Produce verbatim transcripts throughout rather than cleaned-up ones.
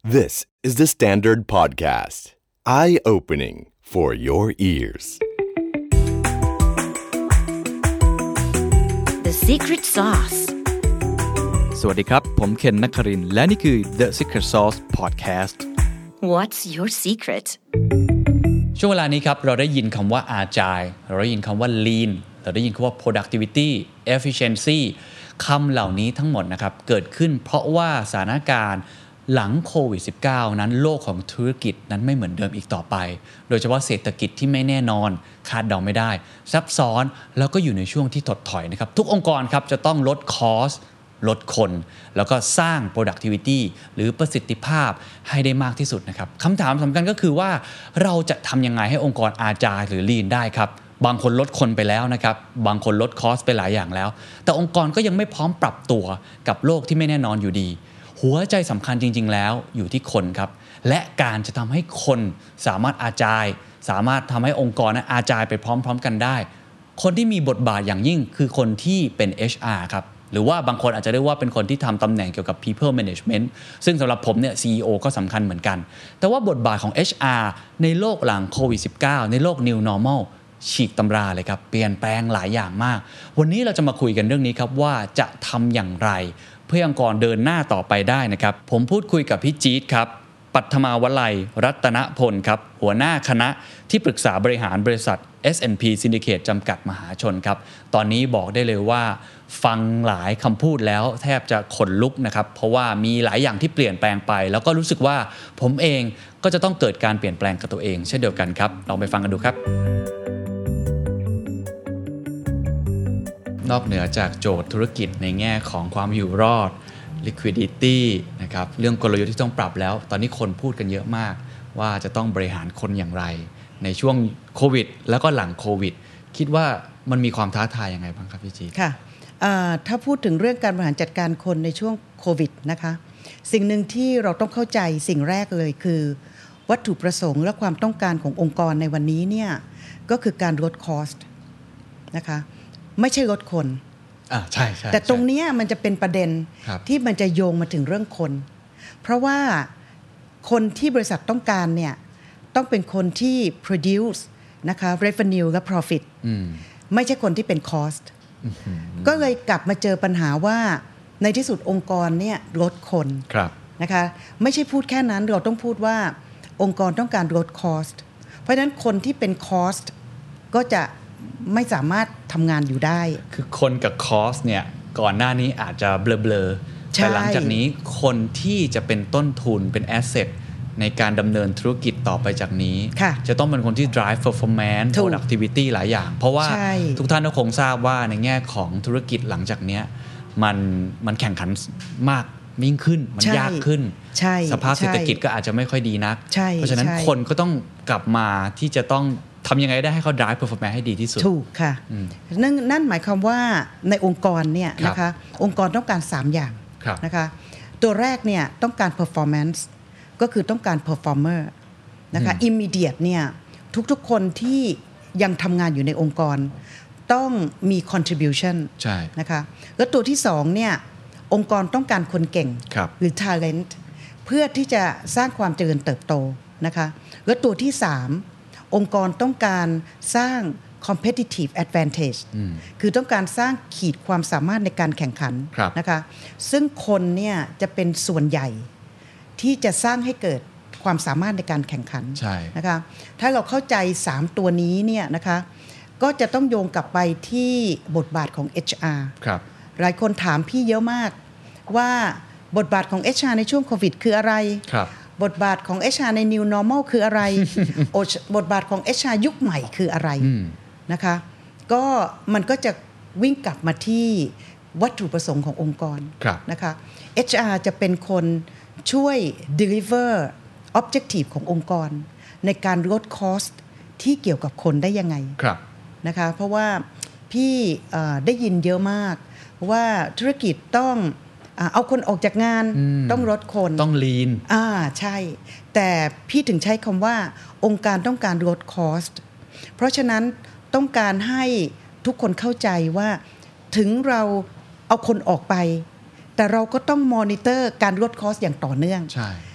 This is the Standard Podcast. Eye-opening for your ears. The Secret Sauce. สวัสดีครับผมเคนนครินทร์และนี่คือ The Secret Sauce Podcast. What's your secret? ช่วงเวลานี้ครับเราได้ยินคำว่า Agile เราได้ยินคำว่า Lean เราได้ยินคำว่า Productivity Efficiency คำเหล่านี้ทั้งหมดนะครับเกิดขึ้นเพราะว่าสถานการณ์หลังโควิด สิบเก้า นั้นโลกของธุรกิจนั้นไม่เหมือนเดิมอีกต่อไปโดยเฉพาะเศรษฐกิจที่ไม่แน่นอนคาดเดาไม่ได้ซับซ้อนแล้วก็อยู่ในช่วงที่ถดถอยนะครับทุกองค์กรครับจะต้องลดคอสลดคนแล้วก็สร้าง productivity หรือประสิทธิภาพให้ได้มากที่สุดนะครับคำถามสำคัญก็คือว่าเราจะทำยังไงให้องค์กร Agile หรือ Lean ได้ครับบางคนลดคนไปแล้วนะครับบางคนลดคอสไปหลายอย่างแล้วแต่องค์กรก็ยังไม่พร้อมปรับตัวกับโลกที่ไม่แน่นอนอยู่ดีหัวใจสำคัญจริงๆแล้วอยู่ที่คนครับและการจะทำให้คนสามารถอาจายสามารถทำให้องค์กรนั้นอาจายไปพร้อมๆกันได้คนที่มีบทบาทอย่างยิ่งคือคนที่เป็น เอช อาร์ ครับหรือว่าบางคนอาจจะเรียกว่าเป็นคนที่ทำตำแหน่งเกี่ยวกับ people management ซึ่งสำหรับผมเนี่ย ซี อี โอ ก็สำคัญเหมือนกันแต่ว่าบทบาทของ เอช อาร์ ในโลกหลังโควิด สิบเก้า ในโลก new normal ฉีกตำราเลยครับเปลี่ยนแปลงหลายอย่างมากวันนี้เราจะมาคุยกันเรื่องนี้ครับว่าจะทำอย่างไรเพื่อองค์กรเดินหน้าต่อไปได้นะครับผมพูดคุยกับพี่จี๊ดครับปัทมาวลัยรัตนพลครับหัวหน้าคณะที่ปรึกษาบริหารบริษัท เอส แอนด์ พี Syndicate จำกัดมหาชนครับตอนนี้บอกได้เลยว่าฟังหลายคำพูดแล้วแทบจะขนลุกนะครับเพราะว่ามีหลายอย่างที่เปลี่ยนแปลงไปแล้วก็รู้สึกว่าผมเองก็จะต้องเกิดการเปลี่ยนแปลงกับตัวเองเช่นเดียวกันครับลองไปฟังกันดูครับนอกเหนือจากโจทย์ธุรกิจในแง่ของความอยู่รอด liquidity นะครับเรื่องกลยุทธ์ที่ต้องปรับแล้วตอนนี้คนพูดกันเยอะมากว่าจะต้องบริหารคนอย่างไรในช่วงโควิดแล้วก็หลังโควิดคิดว่ามันมีความท้าทายยังไงบ้างครับพี่จีค่ะถ้าพูดถึงเรื่องการบริหารจัดการคนในช่วงโควิดนะคะสิ่งหนึ่งที่เราต้องเข้าใจสิ่งแรกเลยคือวัตถุประสงค์และความต้องการขององค์กรในวันนี้เนี่ยก็คือการลดคอสต์นะคะไม่ใช่ลดคนอ่าใช่ใช่แต่ตรงนี้มันจะเป็นประเด็นที่มันจะโยงมาถึงเรื่องคนเพราะว่าคนที่บริษัทต้องการเนี่ยต้องเป็นคนที่ produce นะคะ revenue และ profit ไม่ใช่คนที่เป็น cost ก็เลยกลับมาเจอปัญหาว่าในที่สุดองค์กรเนี่ยลดคนนะคะไม่ใช่พูดแค่นั้นเราต้องพูดว่าองค์กรต้องการลด cost เพราะฉะนั้นคนที่เป็น cost ก็จะไม่สามารถทำงานอยู่ได้คือคนกับคอสเนี่ยก่อนหน้านี้อาจจะเบลอๆแต่หลังจากนี้คนที่จะเป็นต้นทุนเป็นแอสเซทในการดำเนินธุรกิจต่อไปจากนี้จะต้องเป็นคนที่ drive performance productivity หลายอย่างเพราะว่าทุกท่านก็คงทราบว่าในแง่ของธุรกิจหลังจากนี้มันมันแข่งขันมากยิ่งขึ้นมันยากขึ้นสภาพเศรษฐกิจก็อาจจะไม่ค่อยดีนักเพราะฉะนั้นคนก็ต้องกลับมาที่จะต้องทำยังไงได้ให้เขา drive performance ให้ดีที่สุดถูกค่ะนั่นนั่นหมายความว่าในองค์กรเนี่ยนะคะองค์กรต้องการสามอย่างนะคะตัวแรกเนี่ยต้องการ performance ก็คือต้องการ performer นะคะ immediate เนี่ยทุกๆคนที่ยังทำงานอยู่ในองค์กรต้องมี contribution นะคะแล้วตัวที่สองเนี่ยองค์กรต้องการคนเก่งหรือ talent เพื่อที่จะสร้างความเจริญเติบโตนะคะแล้วตัวที่สามองค์กรต้องการสร้าง competitive advantage คือต้องการสร้างขีดความสามารถในการแข่งขันนะคะซึ่งคนเนี่ยจะเป็นส่วนใหญ่ที่จะสร้างให้เกิดความสามารถในการแข่งขันนะคะถ้าเราเข้าใจสามตัวนี้เนี่ยนะคะก็จะต้องโยงกลับไปที่บทบาทของ เอช อาร์ครับหลายคนถามพี่เยอะมากว่าบทบาทของ เอช อาร์ ในช่วงโควิดคืออะไรครับบทบาทของ เอช อาร์ ใน New Normal คืออะไร บทบาทของ เอช อาร์ ยุคใหม่คืออะไรนะคะก็มันก็จะวิ่งกลับมาที่วัตถุประสงค์ขององค์กรนะคะ เอช อาร์ จะเป็นคนช่วย deliver objective ขององค์กรในการลด cost ที่เกี่ยวกับคนได้ยังไงนะคะเพราะว่าพี่ได้ยินเยอะมากว่าธุรกิจต้องเอาคนออกจากงานต้องลดคนต้องลีนอ่าใช่แต่พี่ถึงใช้คำว่าองค์การต้องการลดคอสต์เพราะฉะนั้นต้องการให้ทุกคนเข้าใจว่าถึงเราเอาคนออกไปแต่เราก็ต้องมอนิเตอร์การลดคอสต์อย่างต่อเนื่อง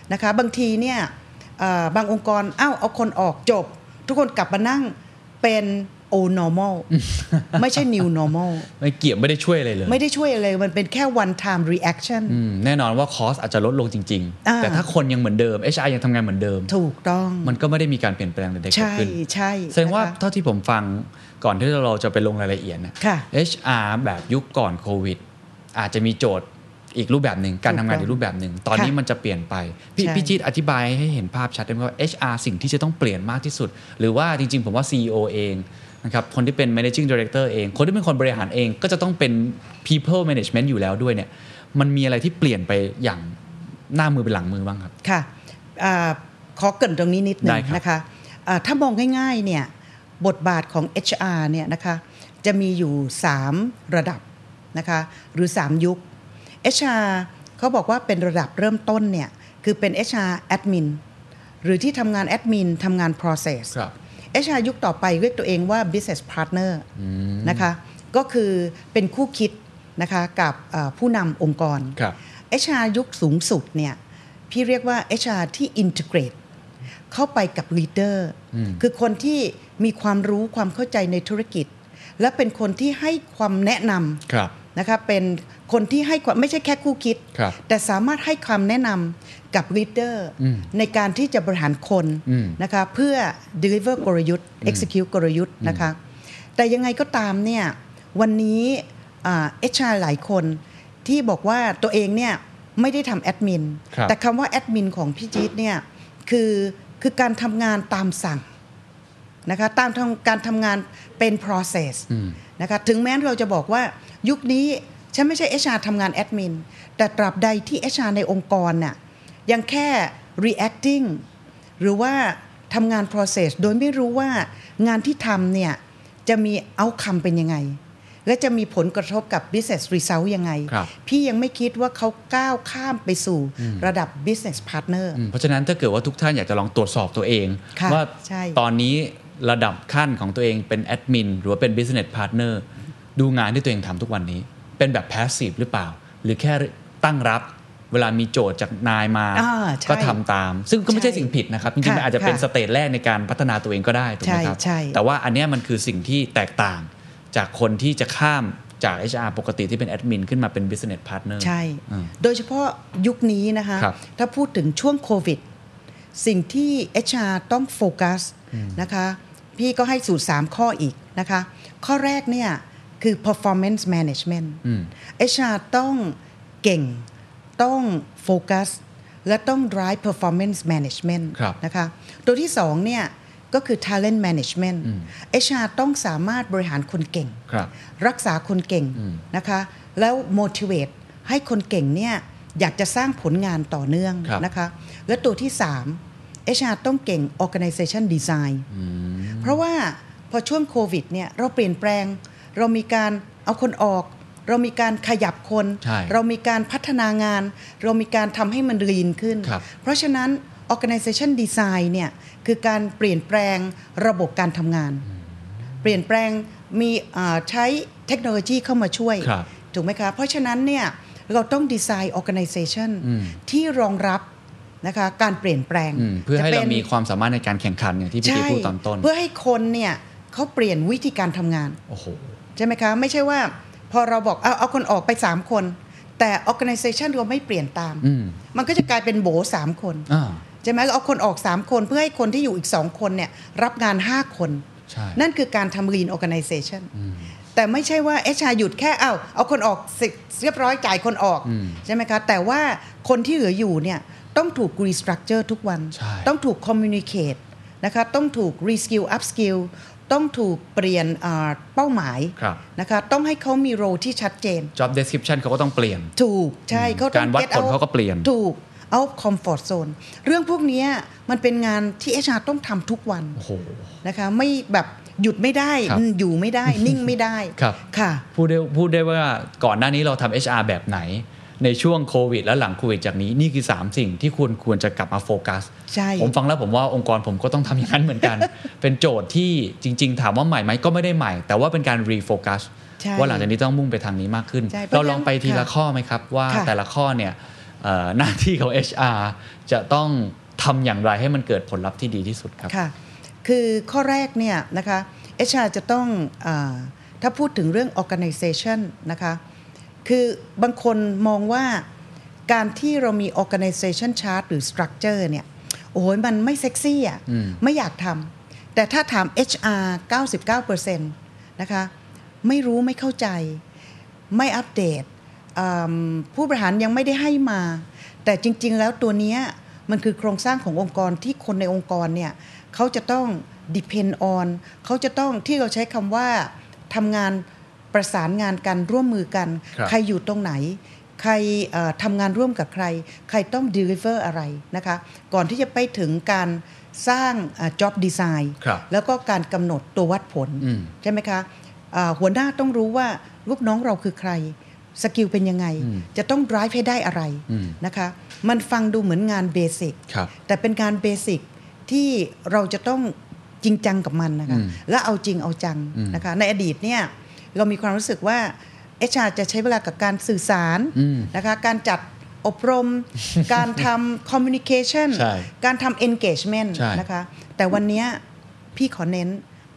นะคะบางทีเนี่ยบางองค์กรอ้าวเอาคนออกจบทุกคนกลับมานั่งเป็น old normal ไม่ใช่ new normal ไม่เกี่ยวไม่ได้ช่วยอะไรเลยไม่ได้ช่วยอะไรมันเป็นแค่ one time reaction แน่นอนว่าคอสอาจจะลดลงจริงๆแต่ถ้าคนยังเหมือนเดิม เอช อาร์ ยังทำงานเหมือนเดิมถูกต้องมันก็ไม่ได้มีการเปลี่ยนแปลงใดๆเกิดขึ้นใช่แสดงว่าเท่าที่ผมฟังก่อนที่เราจะไปลงรายละเอียดนะ เอช อาร์ แบบยุคก่อนโควิดอาจจะมีโจทย์อีกรูปแบบหนึ่งการทำงานอีกรูปแบบหนึ่งตอนนี้มันจะเปลี่ยนไปพี่พี่จิตอธิบายให้เห็นภาพชัดได้ไหมว่า เอช อาร์ สิ่งที่จะต้องเปลี่ยนมากที่สุดหรือว่าจริงๆผมว่า ซี อี โอ เองนะครับคนที่เป็น managing director เองคนที่เป็นคนบริหารเองก็จะต้องเป็น people management อยู่แล้วด้วยเนี่ยมันมีอะไรที่เปลี่ยนไปอย่างหน้ามือเป็นหลังมือบ้างครับค่ะขอเกริ่นตรงนี้นิดนึงนะคะถ้ามองง่ายๆเนี่ยบทบาทของ เอช อาร์ เนี่ยนะคะจะมีอยู่สามระดับนะคะหรือสามยุค เอช อาร์ เขาบอกว่าเป็นระดับเริ่มต้นเนี่ยคือเป็น เอช อาร์ admin หรือที่ทำงาน admin ทำงาน process เอช อาร์ ยุคต่อไปเรียกตัวเองว่า business partner นะคะก็คือเป็นคู่คิดนะคะกับผู้นำองค์กร เอช อาร์ ยุคสูงสุดเนี่ยพี่เรียกว่า เอช อาร์ ที่ integrate เข้าไปกับ leader คือคนที่มีความรู้ความเข้าใจในธุรกิจและเป็นคนที่ให้ความแนะนำนะคะเป็นคนที่ให้ความไม่ใช่แค่คู่คิดแต่สามารถให้ความแนะนำกับ leader ในการที่จะบริหารคนนะคะเพื่อ deliver กลยุทธ์ execute กลยุทธ์นะคะแต่ยังไงก็ตามเนี่ยวันนี้ เอช อาร์ หลายคนที่บอกว่าตัวเองเนี่ยไม่ได้ทำแอดมินแต่คำว่าแอดมินของพี่จี๊ดเนี่ยคือคือการทำงานตามสั่งนะคะตามการทำงานเป็น process นะคะถึงแม้เราจะบอกว่ายุคนี้ฉันไม่ใช่ เอช อาร์ ทำงานแอดมินแต่ตราบใดที่ เอช อาร์ ในองค์กรน่ะยังแค่ reacting หรือว่าทำงาน process โดยไม่รู้ว่างานที่ทำเนี่ยจะมี outcome เป็นยังไงและจะมีผลกระทบกับ business result ยังไงพี่ยังไม่คิดว่าเขาก้าวข้ามไปสู่ระดับ business partner เพราะฉะนั้นถ้าเกิดว่าทุกท่านอยากจะลองตรวจสอบตัวเองว่าตอนนี้ระดับขั้นของตัวเองเป็นแอดมินหรือว่าเป็น business partner ดูงานที่ตัวเองทำทุกวันนี้เป็นแบบ passive หรือเปล่าหรือแค่ตั้งรับเวลามีโจทย์จากนายมาก็ทำตามซึ่งก็ไม่ใช่สิ่งผิดนะครับจริงๆมันอาจจะเป็นสเตจแรกในการพัฒนาตัวเองก็ได้ถูกไหมครับแต่ว่าอันนี้มันคือสิ่งที่แตกต่างจากคนที่จะข้ามจาก เอช อาร์ ปกติที่เป็นแอดมินขึ้นมาเป็น business partner ใช่โดยเฉพาะยุคนี้นะคะถ้าพูดถึงช่วงโควิดสิ่งที่ เอช อาร์ ต้องโฟกัสนะคะพี่ก็ให้สูตรสามข้ออีกนะคะข้อแรกเนี่ยคือ performance management เอช อาร์ ต้องเก่งต้องโฟกัสและต้อง drive performance management นะคะตัวที่สองเนี่ยก็คือ talent management เอช อาร์ ต้องสามารถบริหารคนเก่ง ร, รักษาคนเก่งนะคะแล้ว motivate ให้คนเก่งเนี่ยอยากจะสร้างผลงานต่อเนื่องนะคะและตัวที่สาม เอช อาร์ ต้องเก่ง organization design เพราะว่าพอช่วงโควิดเนี่ยเราเปลี่ยนแปลงเรามีการเอาคนออกเรามีการขยับคนเรามีการพัฒนางานเรามีการทำให้มันลีนขึ้นเพราะฉะนั้น organization design เนี่ยคือการเปลี่ยนแปลงระบบการทำงานเปลี่ยนแปลงมีใช้เทคโนโลยีเข้ามาช่วยถูกไหมคะเพราะฉะนั้นเนี่ยเราต้องดีไซน์ organization ที่รองรับนะคะการเปลี่ยนแปลงเพื่อให้เรามีความสามารถในการแข่งขันอย่างที่พี่ตีพูดตอนต้นเพื่อให้คนเนี่ยเขาเปลี่ยนวิธีการทำงานโอ้โหใช่ไหมคะไม่ใช่ว่าพอเราบอกเอาเอาคนออกไปสามคนแต่ organization เราไม่เปลี่ยนตามมันก็จะกลายเป็นโบสามคนใช่ไหมเอาคนออกสามคนเพื่อให้คนที่อยู่อีกสองคนเนี่ยรับงานห้าคนนั่นคือการทำ lean organization แต่ไม่ใช่ว่า เอช อาร์ หยุดแค่เอาเอาคนออกเรียบร้อยจ่ายคนออกใช่ไหมคะแต่ว่าคนที่เหลืออยู่เนี่ยต้องถูก restructure ทุกวันต้องถูก communicate นะคะต้องถูก reskill upskill ต้องถูกเปลี่ยนเป้าหมายนะคะต้องให้เขามีโรที่ชัดเจน job description เขาก็ต้องเปลี่ยนถูกใช่เขาต้องการวัดผลเขาก็เปลี่ยนถูกเอา comfort zone เรื่องพวกนี้มันเป็นงานที่ เอช อาร์ ต้องทำทุกวันนะคะไม่แบบหยุดไม่ได้อยู่ไม่ได้ นิ่งไม่ได้ค่ะพูดได้พูดได้ว่าก่อนหน้านี้เราทำ เอช อาร์ แบบไหนในช่วงโควิดและหลังโควิดจากนี้นี่คือสามสิ่งที่ควรควรจะกลับมาโฟกัสผมฟังแล้วผมว่าองค์กรผมก็ต้องทำอย่างนั้นเหมือนกัน เป็นโจทย์ที่จริงๆถามว่าใหม่ไหมก็ไม่ได้ใหม่แต่ว่าเป็นการรีโฟกัสว่าหลังจากนี้ต้องมุ่งไปทางนี้มากขึ้นเราลองไปทีละข้อไหมครับว่าแต่ละข้อเนี่ยหน้าที่ของ เอช อาร์ จะต้องทำอย่างไรให้มันเกิดผลลัพธ์ที่ดีที่สุดครับค่ะคือข้อแรกเนี่ยนะคะ เอช อาร์ จะต้องอ่าถ้าพูดถึงเรื่อง organization นะคะคือบางคนมองว่าการที่เรามี organization chart หรือ structure เนี่ยโอ้ยมันไม่เซ็กซี่อ่ะไม่อยากทำแต่ถ้าถาม เอช อาร์ เก้าสิบเก้าเปอร์เซ็นต์ นะคะไม่รู้ไม่เข้าใจไม่อัปเดตผู้บริหารยังไม่ได้ให้มาแต่จริงๆแล้วตัวนี้มันคือโครงสร้างขององค์กรที่คนในองค์กรเนี่ยเขาจะต้อง depend on เขาจะต้องที่เราใช้คำว่าทำงานประสานงานกันร่วมมือกันใครอยู่ตรงไหนใครทำงานร่วมกับใครใครต้อง deliver อะไรนะคะก่อนที่จะไปถึงการสร้าง job design แล้วก็การกำหนดตัววัดผลใช่ไหมคะหัวหน้าต้องรู้ว่าลูกน้องเราคือใครสกิลเป็นยังไงจะต้อง drive ให้ได้อะไรนะคะมันฟังดูเหมือนงานเบสิกแต่เป็นงานเบสิกที่เราจะต้องจริงจังกับมันนะคะและเอาจริงเอาจังนะคะในอดีตเนี่ยเรามีความรู้สึกว่า เอช อาร์ จะใช้เวลากับการสื่อสารนะคะการจัดอบรม การทำ communication การทำ engagement นะคะแต่วันนี้พี่ขอเน้น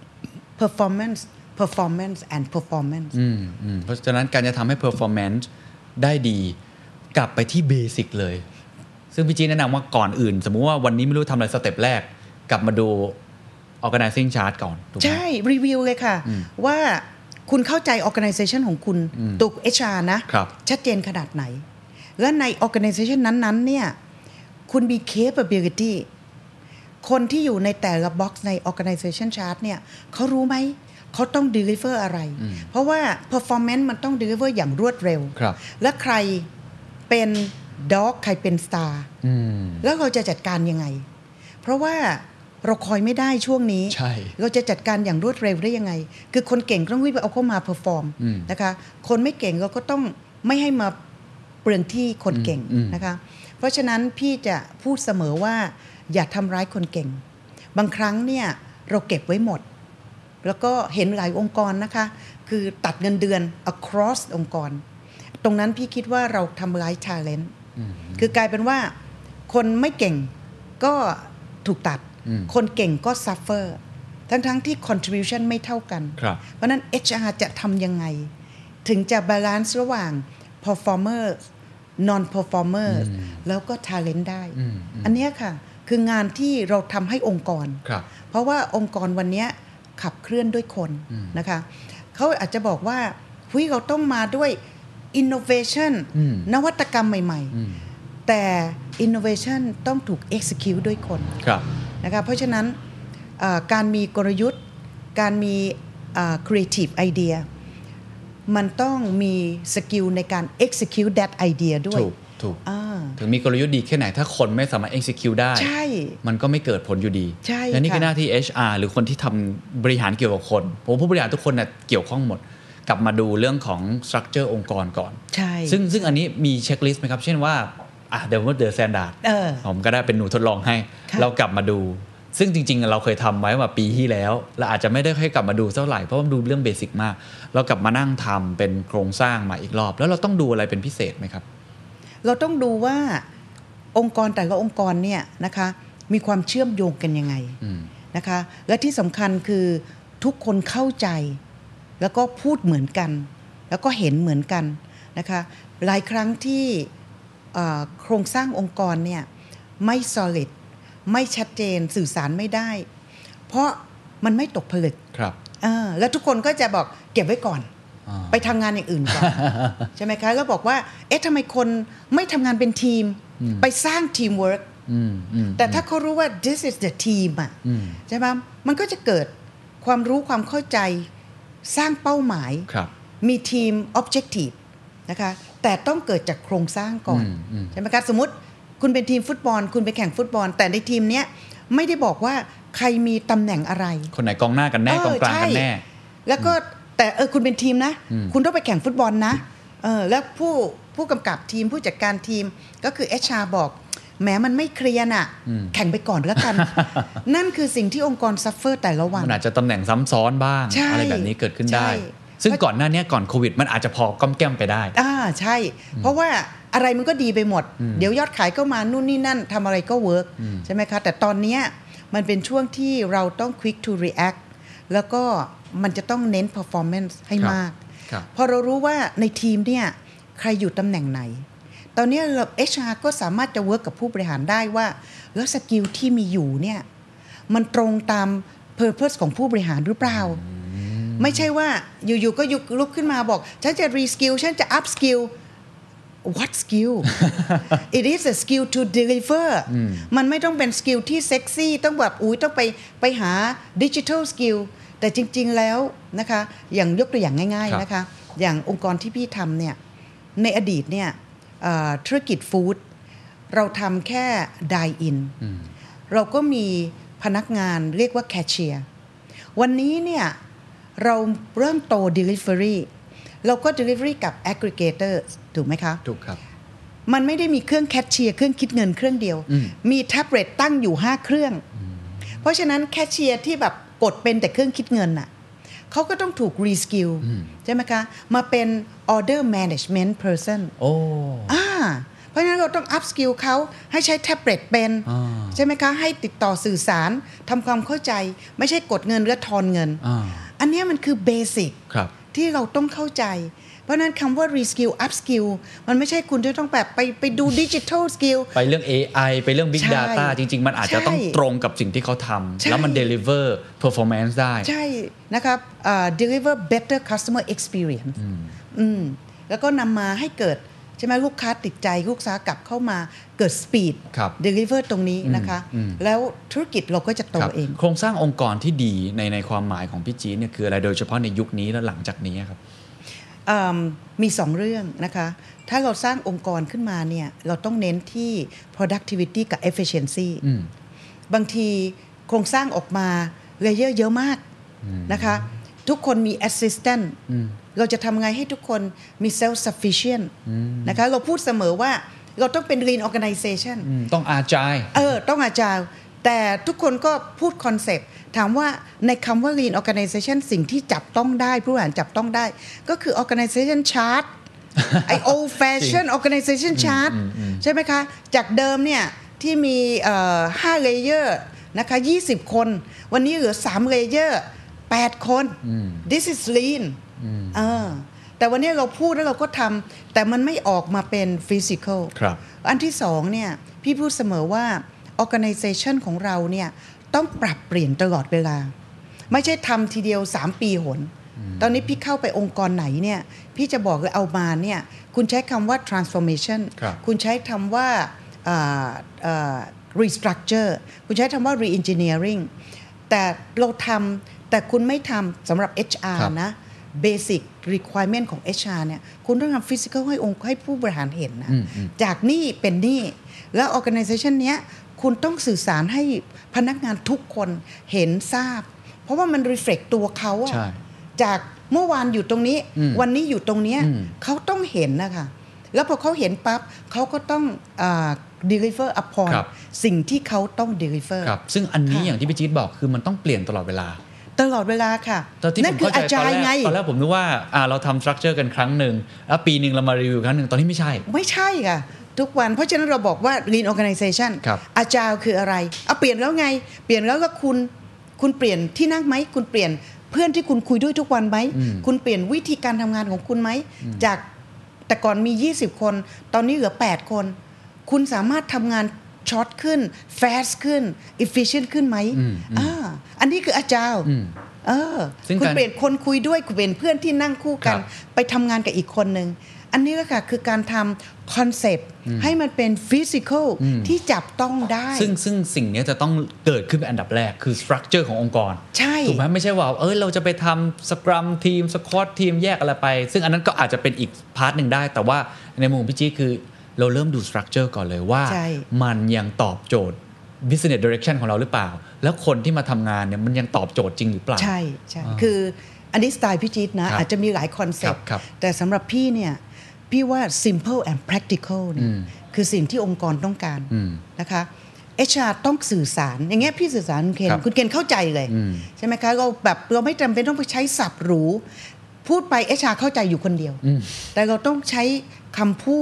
performance performance and performance เพราะฉะนั้นการจะทำให้ performance ได้ดีกลับไปที่เบสิกเลยซึ่งพี่จีแนะนำว่าก่อนอื่นสมมุติว่าวันนี้ไม่รู้ทำอะไรสเต็ปแรกกลับมาดู organizing chart ก่อนใช่รีวิวเลยค่ะว่าคุณเข้าใจ organization ของคุณตัว เอช อาร์ นะชัดเจนขนาดไหนและใน organization นั้นๆเนี่ยคุณมี capability คนที่อยู่ในแต่ละ box ใน organization chart เนี่ยเขารู้ไหมเขาต้อง deliver อะไรเพราะว่า performance มันต้อง deliver อย่างรวดเร็วและใครเป็น dog ใครเป็น star แล้วเราจะจัดการยังไงเพราะว่าเราคอยไม่ได้ช่วงนี้เราจะจัดการอย่างรวดเร็วได้ยังไงคือคนเก่งต้องรีบเอาเข้ามา perform นะคะคนไม่เก่งเราก็ต้องไม่ให้มาเปลืองที่คนเก่งนะคะเพราะฉะนั้นพี่จะพูดเสมอว่าอย่าทำร้ายคนเก่งบางครั้งเนี่ยเราเก็บไว้หมดแล้วก็เห็นหลายองค์กรนะคะคือตัดเงินเดือน across องค์กรตรงนั้นพี่คิดว่าเราทำร้าย talent คือกลายเป็นว่าคนไม่เก่งก็ถูกตัดคนเก่งก็ suffer ทั้งๆที่ contribution ไม่เท่ากันเพราะนั้น เอช อาร์ จะทำยังไงถึงจะ balance ระหว่าง performer non performer แล้วก็ talent ได้อันนี้ค่ะคืองานที่เราทำให้องค์กรเพราะว่าองค์กรวันนี้ขับเคลื่อนด้วยคนนะคะเขาอาจจะบอกว่าเฮ้ยเราต้องมาด้วย innovation นวัตกรรมใหม่ๆแต่ innovation ต้องถูก execute ด้วยคนนะคะเพราะฉะนั้นการมีกลยุทธ์การมี creative idea มันต้องมีสกิลในการ execute that idea ด้วยถูกถึงมีกลยุทธ์ดีแค่ไหนถ้าคนไม่สามารถ execute ได้มันก็ไม่เกิดผลอยู่ดีและนี่คือหน้าที่ เอช อาร์ หรือคนที่ทำบริหารเกี่ยวกับคนผมผู้บริหารทุกคนน่ะเกี่ยวข้องหมดกลับมาดูเรื่องของ structure องค์กรก่อนซึ่งซึ่งอันนี้มีเช็คลิสต์ไหมครับเช่นว่าอ่ะเดี๋ยวว่าเดอะสแตนดาร์ดผมก็ได้เป็นหนูทดลองให้เรากลับมาดูซึ่งจริงๆเราเคยทำไว้มาปีที่แล้วเราอาจจะไม่ได้ค่อยกลับมาดูเท่าไหร่เพราะมันดูเรื่องเบสิกมากเรากลับมานั่งทำเป็นโครงสร้างมาอีกรอบแล้วเราต้องดูอะไรเป็นพิเศษไหมครับเราต้องดูว่าองค์กรแต่ละองค์กรเนี่ยนะคะมีความเชื่อมโยงกันยังไงนะคะและที่สำคัญคือทุกคนเข้าใจแล้วก็พูดเหมือนกันแล้วก็เห็นเหมือนกันนะคะหลายครั้งที่โครงสร้างองค์กรเนี่ยไม่ solid ไม่ชัดเจนสื่อสารไม่ได้เพราะมันไม่ตกผลึกครับแล้วทุกคนก็จะบอกเก็บไว้ก่อนไปทำงานอย่างอื่นก่อน ใช่ไหมคะแล้วบอกว่าเอ๊ะทำไมคนไม่ทำงานเป็นทีมไปสร้างทีมเวิร์กแต่ถ้าเขารู้ว่า this is the team อ่ะใช่ไหมมันก็จะเกิดความรู้ความเข้าใจสร้างเป้าหมายมีทีม objective นะคะแต่ต้องเกิดจากโครงสร้างก่อนใช่ไหมคะสมมติคุณเป็นทีมฟุตบอลคุณไปแข่งฟุตบอลแต่ในทีมเนี้ยไม่ได้บอกว่าใครมีตำแหน่งอะไรคนไหนกองหน้ากันแน่กองกลางกันแน่แล้วก็แต่เออคุณเป็นทีมนะคุณต้องไปแข่งฟุตบอลนะเออแล้วผู้ผู้กำกับทีมผู้จัดการทีมก็คือ เอช อาร์ บอกแหมมันไม่เคลียร์น่ะแข่งไปก่อนแล้วกัน นั่นคือสิ่งที่องค์กรซัฟเฟอร์แต่ละวันมันอาจจะตำแหน่งซ้ำซ้อนบ้างอะไรแบบนี้เกิดขึ้นได้ซึ่งก่อนหน้านี้ก่อนโควิดมันอาจจะพอก้อมแก้มไปได้อ่าใช่เพราะว่าอะไรมันก็ดีไปหมดเดี๋ยวยอดขายก็มานู่นนี่นั่นทำอะไรก็เวิร์กใช่ไหมคะแต่ตอนนี้มันเป็นช่วงที่เราต้อง quick to react แล้วก็มันจะต้องเน้น performance ให้มากพอเรารู้ว่าในทีมเนี่ยใครอยู่ตำแหน่งไหนตอนนี้เรา เอช อาร์ ก็สามารถจะเวิร์กกับผู้บริหารได้ว่าแล้วสกิลที่มีอยู่เนี่ยมันตรงตาม purpose ของผู้บริหารหรือเปล่าไม่ใช่ว่าอยู่ๆก็ลุกขึ้นมาบอกฉันจะ reskill ฉันจะ up skill what skill it is a skill to deliver มันไม่ต้องเป็นสกิลที่เซ็กซี่ต้องแบบอุ้ยต้องไปไปหา digital skill แต่จริงๆแล้วนะคะอย่างยกตัวอย่างง่ายๆนะคะอย่างองค์กรที่พี่ทำเนี่ยในอดีตเนี่ยธุรกิจฟู้ดเราทำแค่ dine in เราก็มีพนักงานเรียกว่าแคชเชียร์วันนี้เนี่ยเราเริ่มโต delivery เราก็ delivery กับ aggregator ถูกไหมคะถูกครับมันไม่ได้มีเครื่องแคชเชียร์เครื่องคิดเงินเครื่องเดียวมีแท็บเล็ตตั้งอยู่ห้าเครื่องเพราะฉะนั้นแคชเชียร์ที่แบบกดเป็นแต่เครื่องคิดเงินน่ะเขาก็ต้องถูก reskill ใช่ไหมคะมาเป็น order management person โอ้อ่าเพราะฉะนั้นเราต้อง up skill เขาให้ใช้แท็บเล็ตเป็นใช่ไหมคะให้ติดต่อสื่อสารทำความเข้าใจไม่ใช่กดเงินและทอนเงิน อ, อันนี้มันคือเบสิกที่เราต้องเข้าใจเพราะนั้นคำว่า reskill up skill มันไม่ใช่คุณจะต้องแบบไปไปดู digital skill ไปเรื่อง เอ ไอ ไปเรื่อง big data จริงๆมันอาจจะต้องตรงกับสิ่งที่เขาทำแล้วมัน deliver performance ได้ใช่นะครับ uh, deliver better customer experience อืมแล้วก็นำมาให้เกิดใช่ไหมลูกค้าติดใจลูกค้ากลับเข้ามาเกิด speed deliver ตรงนี้นะคะแล้วธุรกิจเราก็จะโตเองโครงสร้างองค์กรที่ดีในในความหมายของพี่จี๊ดเนี่ยคืออะไรโดยเฉพาะในยุคนี้และหลังจากนี้ครับมีสองเรื่องนะคะถ้าเราสร้างองค์กรขึ้นมาเนี่ยเราต้องเน้นที่ productivity กับ efficiency บางทีโครงสร้างออกมาเลเยอร์เยอะมากนะคะทุกคนมี assistant เราจะทำไงให้ทุกคนมี self sufficient นะคะเราพูดเสมอว่าเราต้องเป็น lean organization ต้อง agile เออต้อง agile แต่ทุกคนก็พูดคอนเซปต์ถามว่าในคำว่า lean organization สิ่งที่จับต้องได้ผู้บริหารจับต้องได้ก็คือ organization chart ไอ้ old fashion organization chart ใช่ไหมคะจากเดิมเนี่ยที่มีเอ่อห้า layer นะคะยี่สิบคนวันนี้เหลือสาม layer แปดคน this is lean เออแต่วันนี้เราพูดแล้วเราก็ทำแต่มันไม่ออกมาเป็น physical อันที่สองเนี่ยพี่พูดเสมอว่า organization ของเราเนี่ยต้องปรับเปลี่ยนตลอดเวลาไม่ใช่ทำทีเดียวสามปีหนตอนนี้พี่เข้าไปองค์กรไหนเนี่ยพี่จะบอกเลยเอามาเนี่ยคุณใช้คำว่า transformation คุณใช้คำว่า restructure คุณใช้คำว่า re-engineering แต่เราทำแต่คุณไม่ทำสำหรับ เอช อาร์ นะ basic requirement ของ เอช อาร์ เนี่ยคุณต้องทำ physical ให้องค์ให้ผู้บริหารเห็นนะจากนี่เป็นนี่แล้ว organization เนี้ยคุณต้องสื่อสารให้พนักงานทุกคนเห็นทราบเพราะว่ามัน reflect ตัวเขาอะจากเมื่อวานอยู่ตรงนี้วันนี้อยู่ตรงนี้เขาต้องเห็นนะคะแล้วพอเขาเห็นปั๊บเขาก็ต้องอ่า deliver upon สิ่งที่เขาต้อง deliver ครับซึ่งอันนี้อย่างที่พี่จี๊ดบอกคือมันต้องเปลี่ยนตลอดเวลาตลอดเวลาค่ะนั่นคืออาจารย์ไงตอนแรกผมนึกว่าอ่าเราทำ structure กันครั้งหนึ่งแล้วปีนึงเรามารีวิวครั้งหนึ่งตอนนี้ไม่ใช่ไม่ใช่ค่ะทุกวันเพราะฉะนั้นเราบอกว่า lean organization อาจารย์คืออะไรเอาเปลี่ยนแล้วไงเปลี่ยนแล้วก็คุณคุณเปลี่ยนที่นั่งไหมคุณเปลี่ยนเพื่อนที่คุณคุยด้วยทุกวันไหมคุณเปลี่ยนวิธีการทำงานของคุณไหมจากแต่ก่อนมียี่สิบคนตอนนี้เหลือแปดคนคุณสามารถทำงานช็อตขึ้น fast ขึ้น efficient ขึ้นไหมอ่าอันนี้คืออาจารย์เออคุณเปลี่ยนคนคุยด้วยคุณเปลี่ยนเพื่อนที่นั่งคู่กันไปทำงานกับอีกคนนึงอันนี้ก็ค่ะคือการทำคอนเซปต์ให้มันเป็นฟิสิกอลที่จับต้องได้ซึ่งซึ่งสิ่งนี้จะต้องเกิดขึ้นเป็นอันดับแรกคือสตรัคเจอร์ขององค์กรใช่ถูกไหมไม่ใช่ว่าเออเราจะไปทำสครัมทีมสควอตทีมแยกอะไรไปซึ่งอันนั้นก็อาจจะเป็นอีกพาร์ทหนึ่งได้แต่ว่าในมุมพี่จี้คือเราเริ่มดูสตรัคเจอร์ก่อนเลยว่ามันยังตอบโจทย์ business direction ของเราหรือเปล่าแล้วคนที่มาทำงานเนี่ยมันยังตอบโจทย์จริงหรือเปล่าใช่ใช่คืออันนี้สไตล์พี่จี๊ดนะอาจจะมีหลายคอนเซปต์แต่สำหรับพี่เนี่ยพี่ว่า simple and practical เนี่ยคือสิ่งที่องค์กรต้องการนะคะ เอช อาร์ ต้องสื่อสารอย่างเงี้ยพี่สื่อสารคุณเคนคุณเคนเข้าใจเลยใช่ไหมคะเราแบบเราไม่จำเป็นต้องไปใช้ศัพท์หรูพูดไป เอช อาร์ เข้าใจอยู่คนเดียวแต่เราต้องใช้คำพูด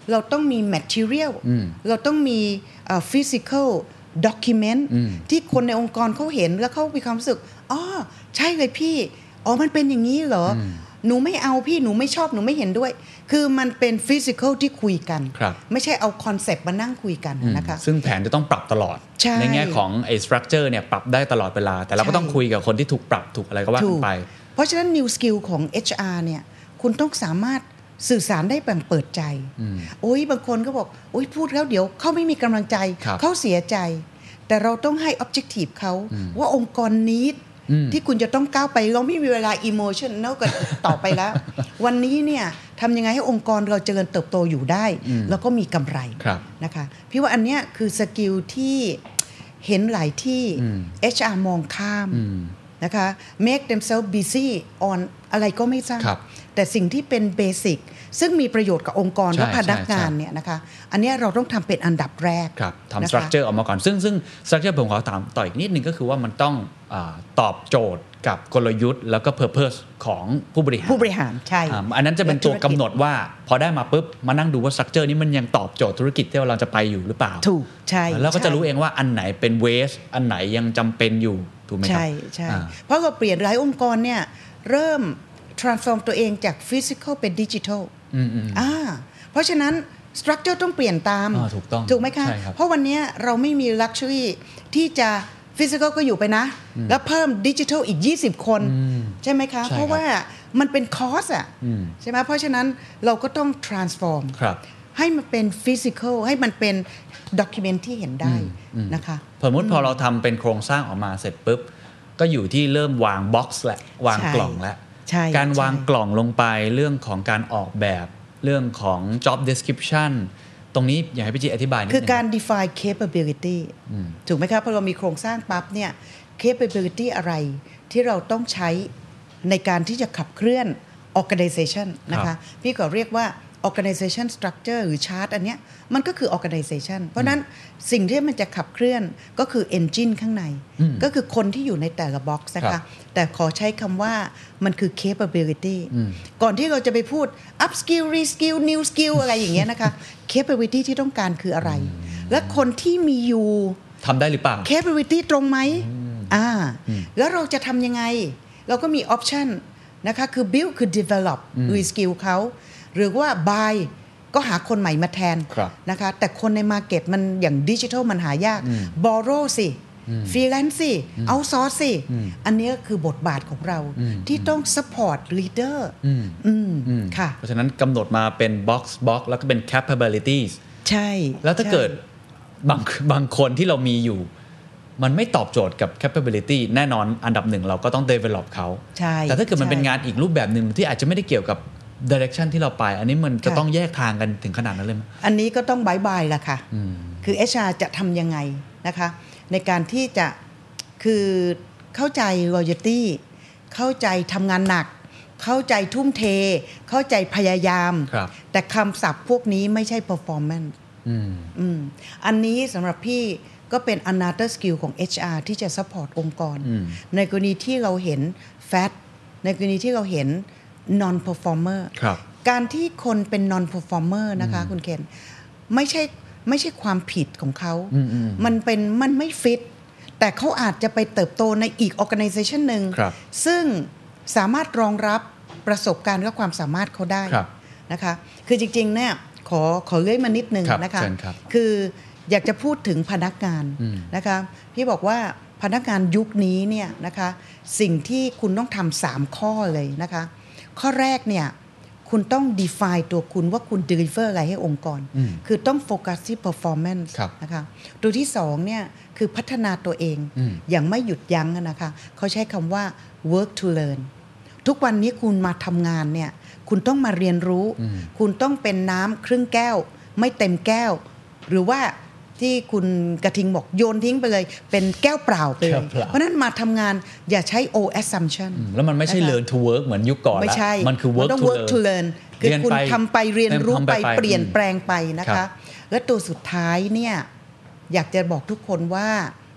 เราต้องมี material เราต้องมี uh, physical document ที่คนในองค์กรเขาเห็นแล้วเขามีความรู้สึกอ๋อใช่เลยพี่อ๋อมันเป็นอย่างนี้เหรอหนูไม่เอาพี่หนูไม่ชอบหนูไม่เห็นด้วยคือมันเป็น physical ที่คุยกันไม่ใช่เอาคอนเซปต์มานั่งคุยกันนะคะซึ่งแผนจะต้องปรับตลอดใ, ในแง่ของไอ้ structure เนี่ยปรับได้ตลอดเวลาแต่เราก็ต้องคุยกับคนที่ถูกปรับถูกอะไรก็ว่ากันไปเพราะฉะนั้น new skill ของ เอช อาร์ เนี่ยคุณต้องสามารถสื่อสารได้แบบเปิดใจโอ้ยบางคนก็บอกโอ้ยพูดแล้วเดี๋ยวเขาไม่มีกำลังใจเขาเสียใจแต่เราต้องให้ objective เขาว่าองค์กรนี้ที่คุณจะต้องก้าวไปเราไม่มีเวลา emotional กันต่อไปแล้ว วันนี้เนี่ยทำยังไงให้องค์กรเราเจริญเติบโตอยู่ได้แล้วก็มีกำไรนะคะพี่ว่าอันเนี้ยคือสกิลที่เห็นหลายที่ เอช อาร์ มองข้ามนะคะ make themselves busy on อะไรก็ไม่ทราบแต่สิ่งที่เป็นเบสิกซึ่งมีประโยชน์กับองค์กรและพนักงานเนี่ยนะคะอันนี้เราต้องทำเป็นอันดับแรกทำ structure ออกมาก่อนซึ่งซึ่ง structure ผมขอถามต่ออีกนิดนึงก็คือว่ามันต้องอ่าตอบโจทย์กับกลยุทธ์แล้วก็ purpose ของผู้บริหารผู้บริหารใช่อันนั้นจะเป็นตัวกำหนดว่าพอได้มาปุ๊บมานั่งดูว่า structure นี้มันยังตอบโจทย์ธุรกิจที่เราจะไปอยู่หรือเปล่าถูกใช่แล้วก็จะรู้เองว่าอันไหนเป็น waste อันไหนยังจำเป็นอยู่ถูกไหมครับใช่ใช่เพราะเราเปลี่ยนหลายองค์กรเนี่ยเริ่ม transform ตัวเองจาก physical เป็น digital อ่าเพราะฉะนั้น structure ต้องเปลี่ยนตามถูกต้องถูกไหมคะเพราะวันนี้เราไม่มี luxury ที่จะ physical ก็อยู่ไปนะแล้วเพิ่ม digital อีกยี่สิบคนใช่ไหมคะเพราะว่ามันเป็น cost อ่ะใช่ไหมเพราะฉะนั้นเราก็ต้อง transform ให้มันเป็น physical ให้มันเป็น document ที่เห็นได้นะคะสมมติพอเราทำเป็นโครงสร้างออกมาเสร็จปุ๊บก็อยู่ที่เริ่มวาง box แหละวางกล่องแล้วการวางกล่องลงไปเรื่องของการออกแบบเรื่องของ job description ตรงนี้อยากให้พี่จีอธิบายนิดนึงคือการ define capability ถูกไหมครับพอเรามีโครงสร้างปั๊บเนี่ย capability อะไรที่เราต้องใช้ในการที่จะขับเคลื่อน organization นะคะพี่ก็เรียกว่า organization structure หรือ chart อันเนี้ยมันก็คือ organization เพราะนั้นสิ่งที่มันจะขับเคลื่อนก็คือ engine ข้างในก็คือคนที่อยู่ในแต่ละ box นะคะแต่ขอใช้คำว่ามันคือ capability ก่อนที่เราจะไปพูด up skill re skill new skill อะไรอย่างเงี้ยนะคะ capability ที่ต้องการคืออะไรและคนที่มีอยู่ทำได้หรือเปล่า capability ตรงไหมอ่าแล้วเราจะทำยังไงเราก็มี option นะคะคือ build คือ develop re skill เขาหรือว่า buy ก็หาคนใหม่มาแทนนะคะแต่คนในมาร์เก็ตมันอย่างดิจิทัลมันหายาก borrow สิ freelance สิ outsource สิอันนี้คือบทบาทของเราที่ต้อง support leader ค่ะเพราะฉะนั้นกำหนดมาเป็น box box แล้วก็เป็น capabilities ใช่แล้วถ้าเกิดบางบางคนที่เรามีอยู่มันไม่ตอบโจทย์กับ capability แน่นอนอันดับหนึ่งเราก็ต้อง develop เขาแต่ถ้าเกิดมันเป็นงานอีกรูปแบบหนึ่งที่อาจจะไม่ได้เกี่ยวกับdirection ที่เราไปอันนี้มันจะต้องแยกทางกันถึงขนาดนั้นเลยมั้ยอันนี้ก็ต้องบายบายละค่ะคือ เอช อาร์ จะทำยังไงนะคะในการที่จะคือเข้าใจ loyalty เข้าใจทำงานหนักเข้าใจทุ่มเทเข้าใจพยายามแต่คำศัพท์พวกนี้ไม่ใช่ performance อืมอืมอันนี้สำหรับพี่ก็เป็น another skill ของ เอช อาร์ ที่จะ support องค์กรในกรณีที่เราเห็น fat ในกรณีที่เราเห็นnon performer การที่คนเป็น non performer นะคะคุณเคนไม่ใช่ไม่ใช่ความผิดของเขามันเป็นมันไม่ฟิตแต่เขาอาจจะไปเติบโตในอีก organization นึงซึ่งสามารถรองรับประสบการณ์และความสามารถเขาได้นะคะคือจริงๆเนี่ยขอขอเลื่อยมานิดนึงนะคะคืออยากจะพูดถึงพนักงานนะคะพี่บอกว่าพนักงานยุคนี้เนี่ยนะคะสิ่งที่คุณต้องทำสามข้อเลยนะคะข้อแรกเนี่ยคุณต้อง define ตัวคุณว่าคุณ deliver อะไรให้องค์กรคือต้องโฟกัสที่ performance นะคะตัวที่สองเนี่ยคือพัฒนาตัวเองอย่างไม่หยุดยั้งนะคะเขาใช้คำว่า work to learn ทุกวันนี้คุณมาทำงานเนี่ยคุณต้องมาเรียนรู้คุณต้องเป็นน้ำครึ่งแก้วไม่เต็มแก้วหรือว่าที่คุณกระทิงบอกโยนทิ้งไปเลยเป็นแก้วเปล่าไปเลยเพราะนั้นมาทำงานอย่าใช้ โอ assumption แล้วมันไม่ใช่ learn to work เหมือนยุคก่อนแล้วมันคือ work to learn, to learn คือคุณทำไปเรียนรู้ไปเปลี่ยนแปลงไปนะคะและตัวสุดท้ายเนี่ยอยากจะบอกทุกคนว่า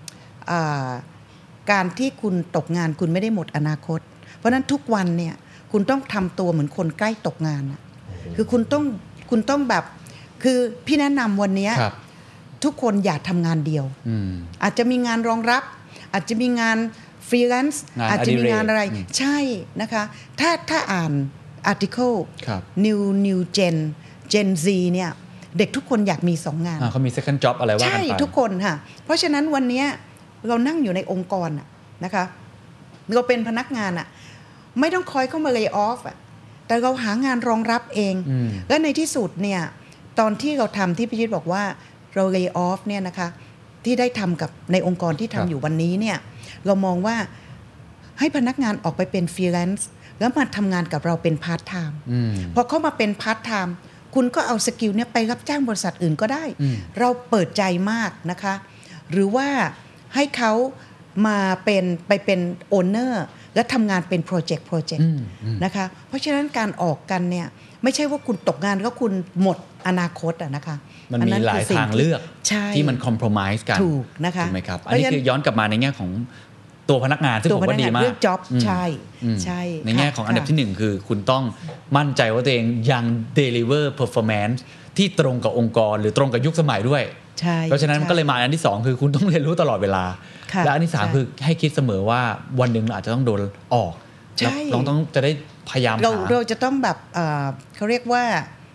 การที่คุณตกงานคุณไม่ได้หมดอนาคตเพราะนั้นทุกวันเนี่ยคุณต้องทำตัวเหมือนคนใกล้ตกงานคือคุณต้องคุณต้องแบบคือพี่แนะนำวันนี้ทุกคนอย่าทำงานเดียวอาจจะมีงานรองรับอาจจะมีงานฟรีแลนซ์อาจจะมีงานอะไรใช่นะคะถ้าถ้าอ่าน article new new gen gen Z เนี่ยเด็กทุกคนอยากมีสองงานเขามี second job อะไรว่ากันไปใช่ทุกคนค่ะเพราะฉะนั้นวันนี้เรานั่งอยู่ในองค์กรนะคะเราเป็นพนักงานอ่ะไม่ต้องคอยเข้ามา lay off อ่ะแต่เราหางานรองรับเองและในที่สุดเนี่ยตอนที่เราทำที่พี่ยิทบอกว่าเรา lay off เนี่ยนะคะที่ได้ทำกับในองค์กรที่ทำอยู่วันนี้เนี่ยเรามองว่าให้พนักงานออกไปเป็นฟรีแลนซ์แล้วมาทำงานกับเราเป็นพาร์ทไทม์พอเข้ามาเป็นพาร์ทไทม์คุณก็เอาสกิลเนี่ยไปรับจ้างบริษัทอื่นก็ได้เราเปิดใจมากนะคะหรือว่าให้เขามาเป็นไปเป็นโอนเนอร์และทำงานเป็นโปรเจกต์โปรเจกต์นะคะเพราะฉะนั้นการออกกันเนี่ยไม่ใช่ว่าคุณตกงานแล้วคุณหมดอนาคตอะนะคะมันมีหลายทางเลือกที่มันคอมโพรไมซ์กันถูกนะคะถูกไหมครับอันนี้คือย้อนกลับมาในแง่ของตัวพนักงานซึ่งผมว่าดีมากเรื่อง job ใช่ใช่ในแง่ของอันดับที่หนึ่งคือคุณต้องมั่นใจว่าตัวเองยัง deliver performance ที่ตรงกับองค์กรหรือตรงกับยุคสมัยด้วยเพราะฉะนั้นมันก็เลยมาอันที่สองคือคุณต้องเรียนรู้ตลอดเวลาและอันที่สามคือให้คิดเสมอว่าวันหนึ่งเราอาจจะต้องโดนออกเราต้องจะได้พยายามหาเราจะต้องแบบเขาเรียกว่า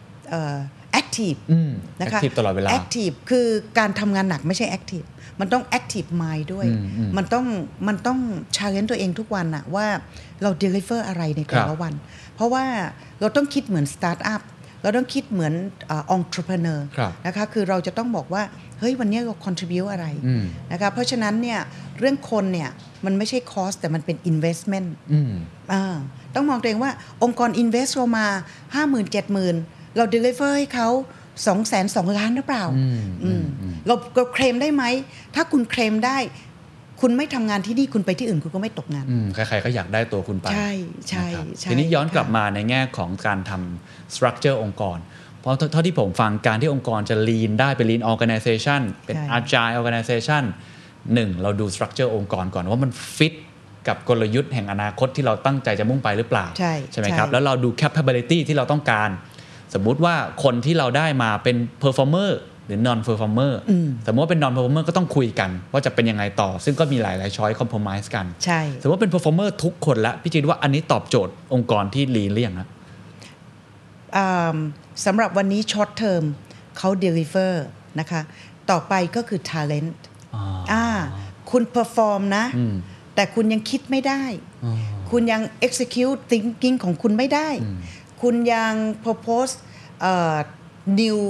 active นะคะ active ตลอดเวลา active คือการทำงานหนักไม่ใช่ active มันต้อง active mind ด้วยมันต้องมันต้อง challenge ตัวเองทุกวันอะว่าเรา deliver อะไรในแต่ละวันเพราะว่าเราต้องคิดเหมือน start up เราต้องคิดเหมือน entrepreneur นะคะคือเราจะต้องบอกว่าเฮ้ยวันนี้เรา contribute อะไรนะคะเพราะฉะนั้นเนี่ยเรื่องคนเนี่ยมันไม่ใช่ cost แต่มันเป็น investment อ่าต้องมองตัวเองว่าองค์กร invest เรามา ห้าหมื่น เจ็ดหมื่น เรา deliver ให้เขาสองแสนสองล้านหรือเปล่าเราเราเคลมได้ไหมถ้าคุณเคลมได้คุณไม่ทำงานที่นี่คุณไปที่อื่นคุณก็ไม่ตกงานใครๆก็อยากได้ตัวคุณไปใช่ใช่ใช่ทีนี้ย้อนกลับมาในแง่ของการทำ structure องค์กรเพราะเท่าที่ผมฟังการที่องค์กรจะ lean ได้เป็น lean organization เป็น agile organization หนึ่งเราดู structure องค์กรก่อนว่ามัน fit กับกลยุทธ์แห่งอนาคตที่เราตั้งใจจะมุ่งไปหรือเปล่าใช่ใช่ไหมครับแล้วเราดู capability ที่เราต้องการสมมุติว่าคนที่เราได้มาเป็น performer หรือ non performer สมมติว่าเป็น non performer ก็ต้องคุยกันว่าจะเป็นยังไงต่อซึ่งก็มีหลายๆ choice compromise กันใช่สมมติว่าเป็น performer ทุกคนละพี่จิตว่าอันนี้ตอบโจทย์องค์กรที่ lean หรือยังนะสำหรับวันนี้ short term เขา deliver นะคะต่อไปก็คือ talent อ่าคุณ perform นะแต่คุณยังคิดไม่ได้คุณยัง execute thinking ของคุณไม่ได้คุณยัง propose uh, new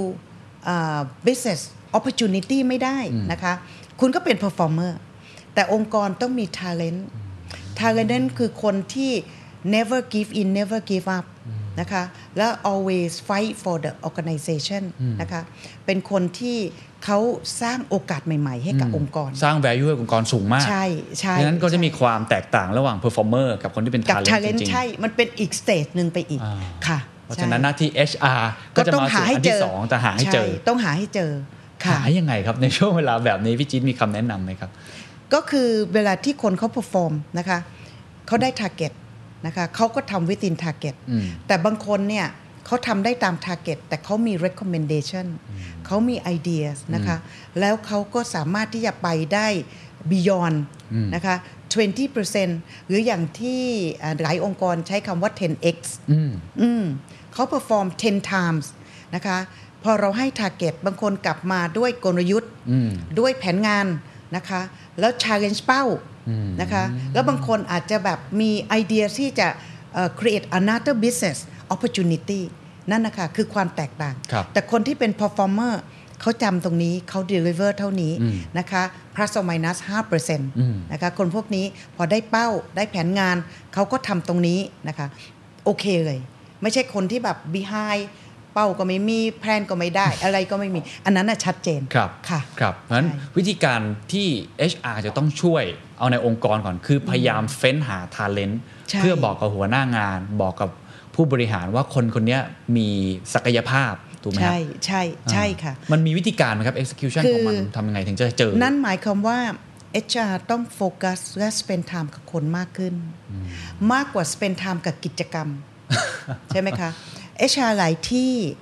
uh, business opportunity ไม่ได้นะคะคุณก็เป็น performer แต่องค์กรต้องมี talent talent นั่นคือคนที่ never give in never give up นะคะแล้ว always fight for the organization นะคะเป็นคนที่เขาสร้างโอกาสใหม่ๆให้กับองค์กรสร้าง value ให้องค์กรสูงมากใช่ใช่ดังนั้นก็จะมีความแตกต่างระหว่าง performer กับคนที่เป็น talent จริงๆใช่มันเป็นอีก stage นึงไปอีกค่ะเพราะฉะนั้นหน้าที่ เอช อาร์ ก็จะมาสู่อันที่สองแต่หาให้เจอต้องหาให้เจอหายังไงครับในช่วงเวลาแบบนี้พี่จิ๊ดมีคำแนะนำไหมครับก็คือเวลาที่คนเขา perform นะคะเขาได้ target นะคะเขาก็ทำ within target แต่บางคนเนี่ยเขาทำได้ตาม target แต่เขามี recommendation เขามี ideas นะคะแล้วเขาก็สามารถที่จะไปได้ beyond นะคะ ยี่สิบเปอร์เซ็นต์ หรืออย่างที่หลายองค์กรใช้คำว่า เท็น เอ็กซ์ อืมเขา perform เท็น times นะคะพอเราให้ target บางคนกลับมาด้วยกลยุทธ์ด้วยแผนงานนะคะแล้ว challenge เป้านะคะแล้วบางคนอาจจะแบบมีไอเดียที่จะ uh, create another business opportunity นั่นนะคะคือความแตกต่างแต่คนที่เป็น performer เขาจำตรงนี้เขา deliver เท่านี้นะคะ plus or minus ห้าเปอร์เซ็นต์ นะคะคนพวกนี้พอได้เป้าได้แผนงานเขาก็ทำตรงนี้นะคะโอเคเลยไม่ใช่คนที่แบบ behind เป้าก็ไม่มีแพลนก็ไม่ได้ อะไรก็ไม่มีอันนั้นน่ะชัดเจนครับค่ะครับเพราะฉะนั้นวิธีการที่ เอช อาร์ จะต้องช่วยเอาในองค์กรก่อนคือพยายามเฟ้นหา talent เพื่อบอกกับหัวหน้างานบอกกับผู้บริหารว่าคนคนนี้มีศักยภาพถูกไหมครับใช่ใช่ใช่ค่ะมันมีวิธีการไหมครับ execution ของมันทำยังไงถึงจะเจอนั่นหมายความว่า เอช อาร์ ต้องโฟกัสและ spend time กับคนมากขึ้นมากกว่า spend time กับกิจกรรม ใช่ไหมคะ เอช อาร์ หลายที่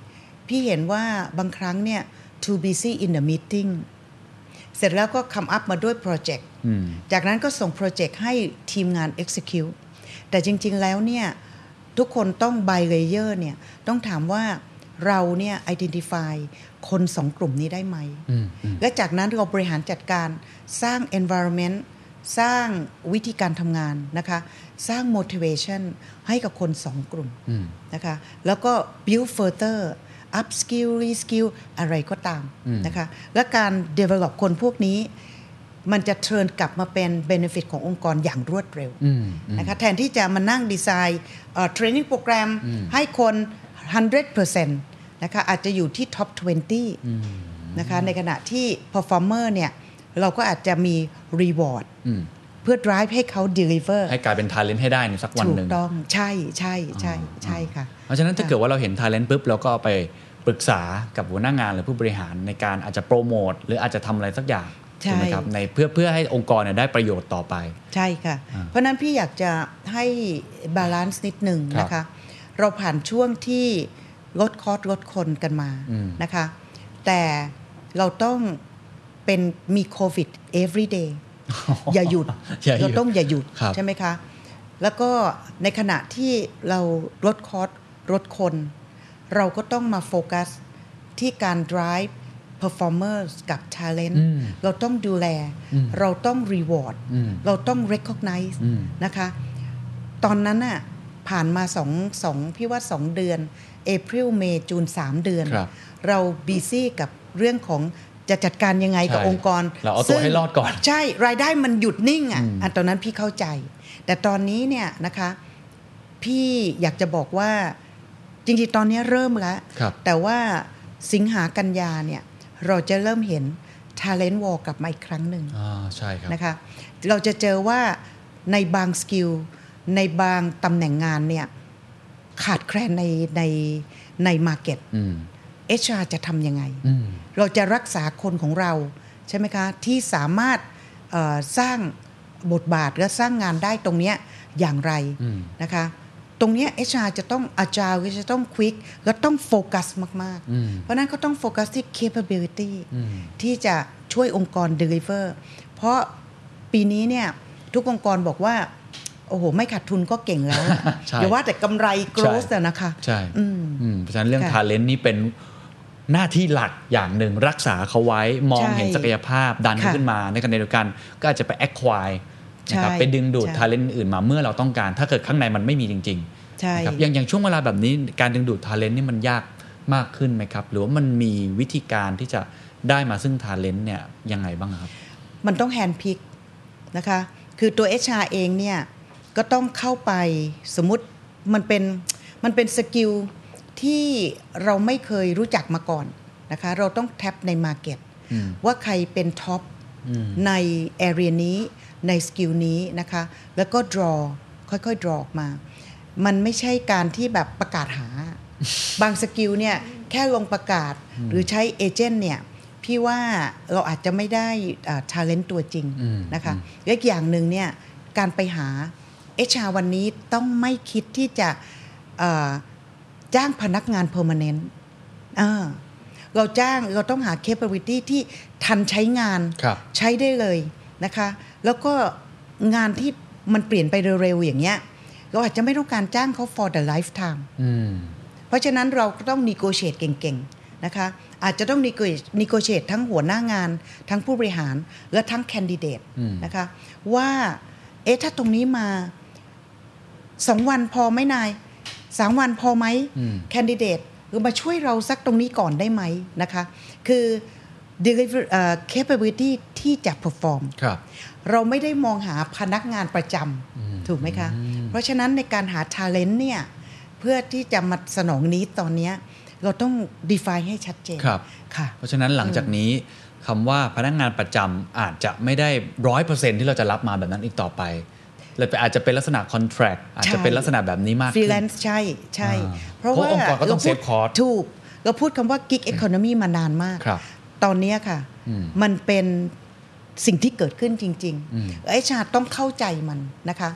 พี่เห็นว่าบางครั้งเนี่ย too busy in the meeting เสร็จแล้วก็ come up มาด้วยโปรเจกต์จากนั้นก็ส่งโปรเจกต์ให้ทีมงาน execute แต่จริงๆแล้วเนี่ยทุกคนต้อง by layer เนี่ยต้องถามว่าเราเนี่ย identify คนสองกลุ่มนี้ได้ไหมและจากนั้นเราบริหารจัดการสร้าง environment สร้างวิธีการทำงานนะคะสร้าง motivation ให้กับคนสองกลุ่มนะคะแล้วก็ build further up skill re skill อะไรก็ตามนะคะและการ develop คนพวกนี้มันจะเทิร์นกลับมาเป็น benefit ขององค์กรอย่างรวดเร็วนะคะแทนที่จะมานั่งดีไซน์เอ่อ training โปรแกรมให้คน one hundred percent นะคะอาจจะอยู่ที่ top twenty นะคะในขณะที่ performer เนี่ยเราก็อาจจะมี reward เพื่อ drive ให้เขา deliver ให้กลายเป็น talent ให้ได้ในสักวันหนึ่งถูกต้องใช่ใช่ใช่ใช่ค่ะเพราะฉะนั้นถ้าเกิดว่าเราเห็น talent ปุ๊บเราก็ไปปรึกษากับหัวหน้างานหรือผู้บริหารในการอาจจะโปรโมทหรืออาจจะทำอะไรสักอย่างใช่ไหมครับในเพื่อเพื่อให้องค์กรเนี่ยได้ประโยชน์ต่อไปใช่ค่ะเพราะนั้นพี่อยากจะให้บาลานซ์นิดหนึ่งนะคะเราผ่านช่วงที่ลดคอสลดคนกันมานะคะแต่เราต้องเป็นมีโควิด every day อย่าหยุดเราต้องอย่าหยุดใช่ไหมคะแล้วก็ในขณะที่เราลดคอสลดคนเราก็ต้องมาโฟกัสที่การ drive performers กับ talent เราต้องดูแลเราต้อง reward เราต้อง recognize นะคะตอนนั้นน่ะผ่านมาสองสองพี่ว่าสองเดือน April May June สามเดือนเรา busy กับเรื่องของจะจัดการยังไงกับองค์กรเราเอาตัวให้รอดก่อนใช่รายได้มันหยุดนิ่งอ่ะอันตอนนั้นพี่เข้าใจแต่ตอนนี้เนี่ยนะคะพี่อยากจะบอกว่าจริงๆตอนนี้เริ่มแล้วแต่ว่าสิงหากันยาเนี่ยเราจะเริ่มเห็น talent war กลับมาอีกครั้งหนึ่งอ่าใช่ครับนะคะเราจะเจอว่าในบางสกิลในบางตำแหน่งงานเนี่ยขาดแคลนในในใน market เอช อาร์ จะทำยังไงเราจะรักษาคนของเราใช่ไหมคะที่สามารถสร้างบทบาทและสร้างงานได้ตรงนี้อย่างไรนะคะตรงนี้ เอช อาร์ จะต้อง agile จะต้อง quick และต้องโฟกัสมากๆเพราะนั้นเขาต้องโฟกัสที่ capability ที่จะช่วยองค์กร deliver เพราะปีนี้เนี่ยทุกองค์กรบอกว่าโอ้โหไม่ขาดทุนก็เก่งแล้วอย่าว่าแต่กำไร growth แต่นะคะใช่เพราะฉะนั้นเรื่อง talent นี่เป็นหน้าที่หลักอย่างหนึ่งรักษาเขาไว้มองเห็นศักยภาพดันขึ้นมาในขณะเดียวกันก็อาจจะไป acquire นะครับไปดึงดูด talent อื่นมาเมื่อเราต้องการถ้าเกิดข้างในมันไม่มีจริงๆนะครับอย่างอย่างช่วงเวลาแบบนี้การดึงดูด talent นี่มันยากมากขึ้นไหมครับหรือว่ามันมีวิธีการที่จะได้มาซึ่ง talent เนี่ยยังไงบ้างครับมันต้อง hand pick นะคะคือตัว เอช อาร์ เองเนี่ยก็ต้องเข้าไปสมมุติมันเป็นมันเป็นสกิลที่เราไม่เคยรู้จักมาก่อนนะคะเราต้องแท็บใน market ว่าใครเป็นท็อปใน area นี้ในสกิลนี้นะคะแล้วก็ draw ค่อยๆ draw ออกมามันไม่ใช่การที่แบบประกาศหา บางสกิลเนี่ยแค่ลงประกาศหรือใช้เอเจนต์เนี่ยพี่ว่าเราอาจจะไม่ได้ talent ตัวจริงนะคะและอีกอย่างหนึ่งเนี่ยการไปหา เอช อาร์ วันนี้ต้องไม่คิดที่จะจ้างพนักงาน permanent เราจ้างเราต้องหา capability ที่ทันใช้งานใช้ได้เลยนะคะแล้วก็งานที่มันเปลี่ยนไปเร็วๆอย่างเงี้ยเราอาจจะไม่ต้องการจ้างเขา for the lifetime เพราะฉะนั้นเราก็ต้อง negotiate เก่งๆนะคะอาจจะต้อง negotiate ทั้งหัวหน้างานทั้งผู้บริหารและทั้ง candidate นะคะว่าเอ๊ะถ้าตรงนี้มาสองวันพอไหมนายสามวันพอไหม candidate หรือมาช่วยเราสักตรงนี้ก่อนได้ไหมนะคะคือ deliver uh, capability ที่จะ perform เราไม่ได้มองหาพนักงานประจำถูกไหมคะเพราะฉะนั้นในการหา talent เนี่ยเพื่อที่จะมาสนองนี้ตอนนี้เราต้อง define ให้ชัดเจนค่ะเพราะฉะนั้นหลังจากนี้คำว่าพนักงานประจำอาจจะไม่ได้ ร้อยเปอร์เซ็นต์ ที่เราจะรับมาแบบนั้นอีกต่อไปเลยอาจจะเป็นลักษณะ contract อาจจะเป็นลักษณะแบบนี้มากขึ้น freelance ใช่ใช่เพราะว่าองค์กรก็ต้องเซฟคอสถูกเราพูดคำว่า gig economy มานานมากตอนนี้ค่ะมันเป็นสิ่งที่เกิดขึ้นจริงๆ เอช อาร์ ต้องเข้าใจมันนะคะ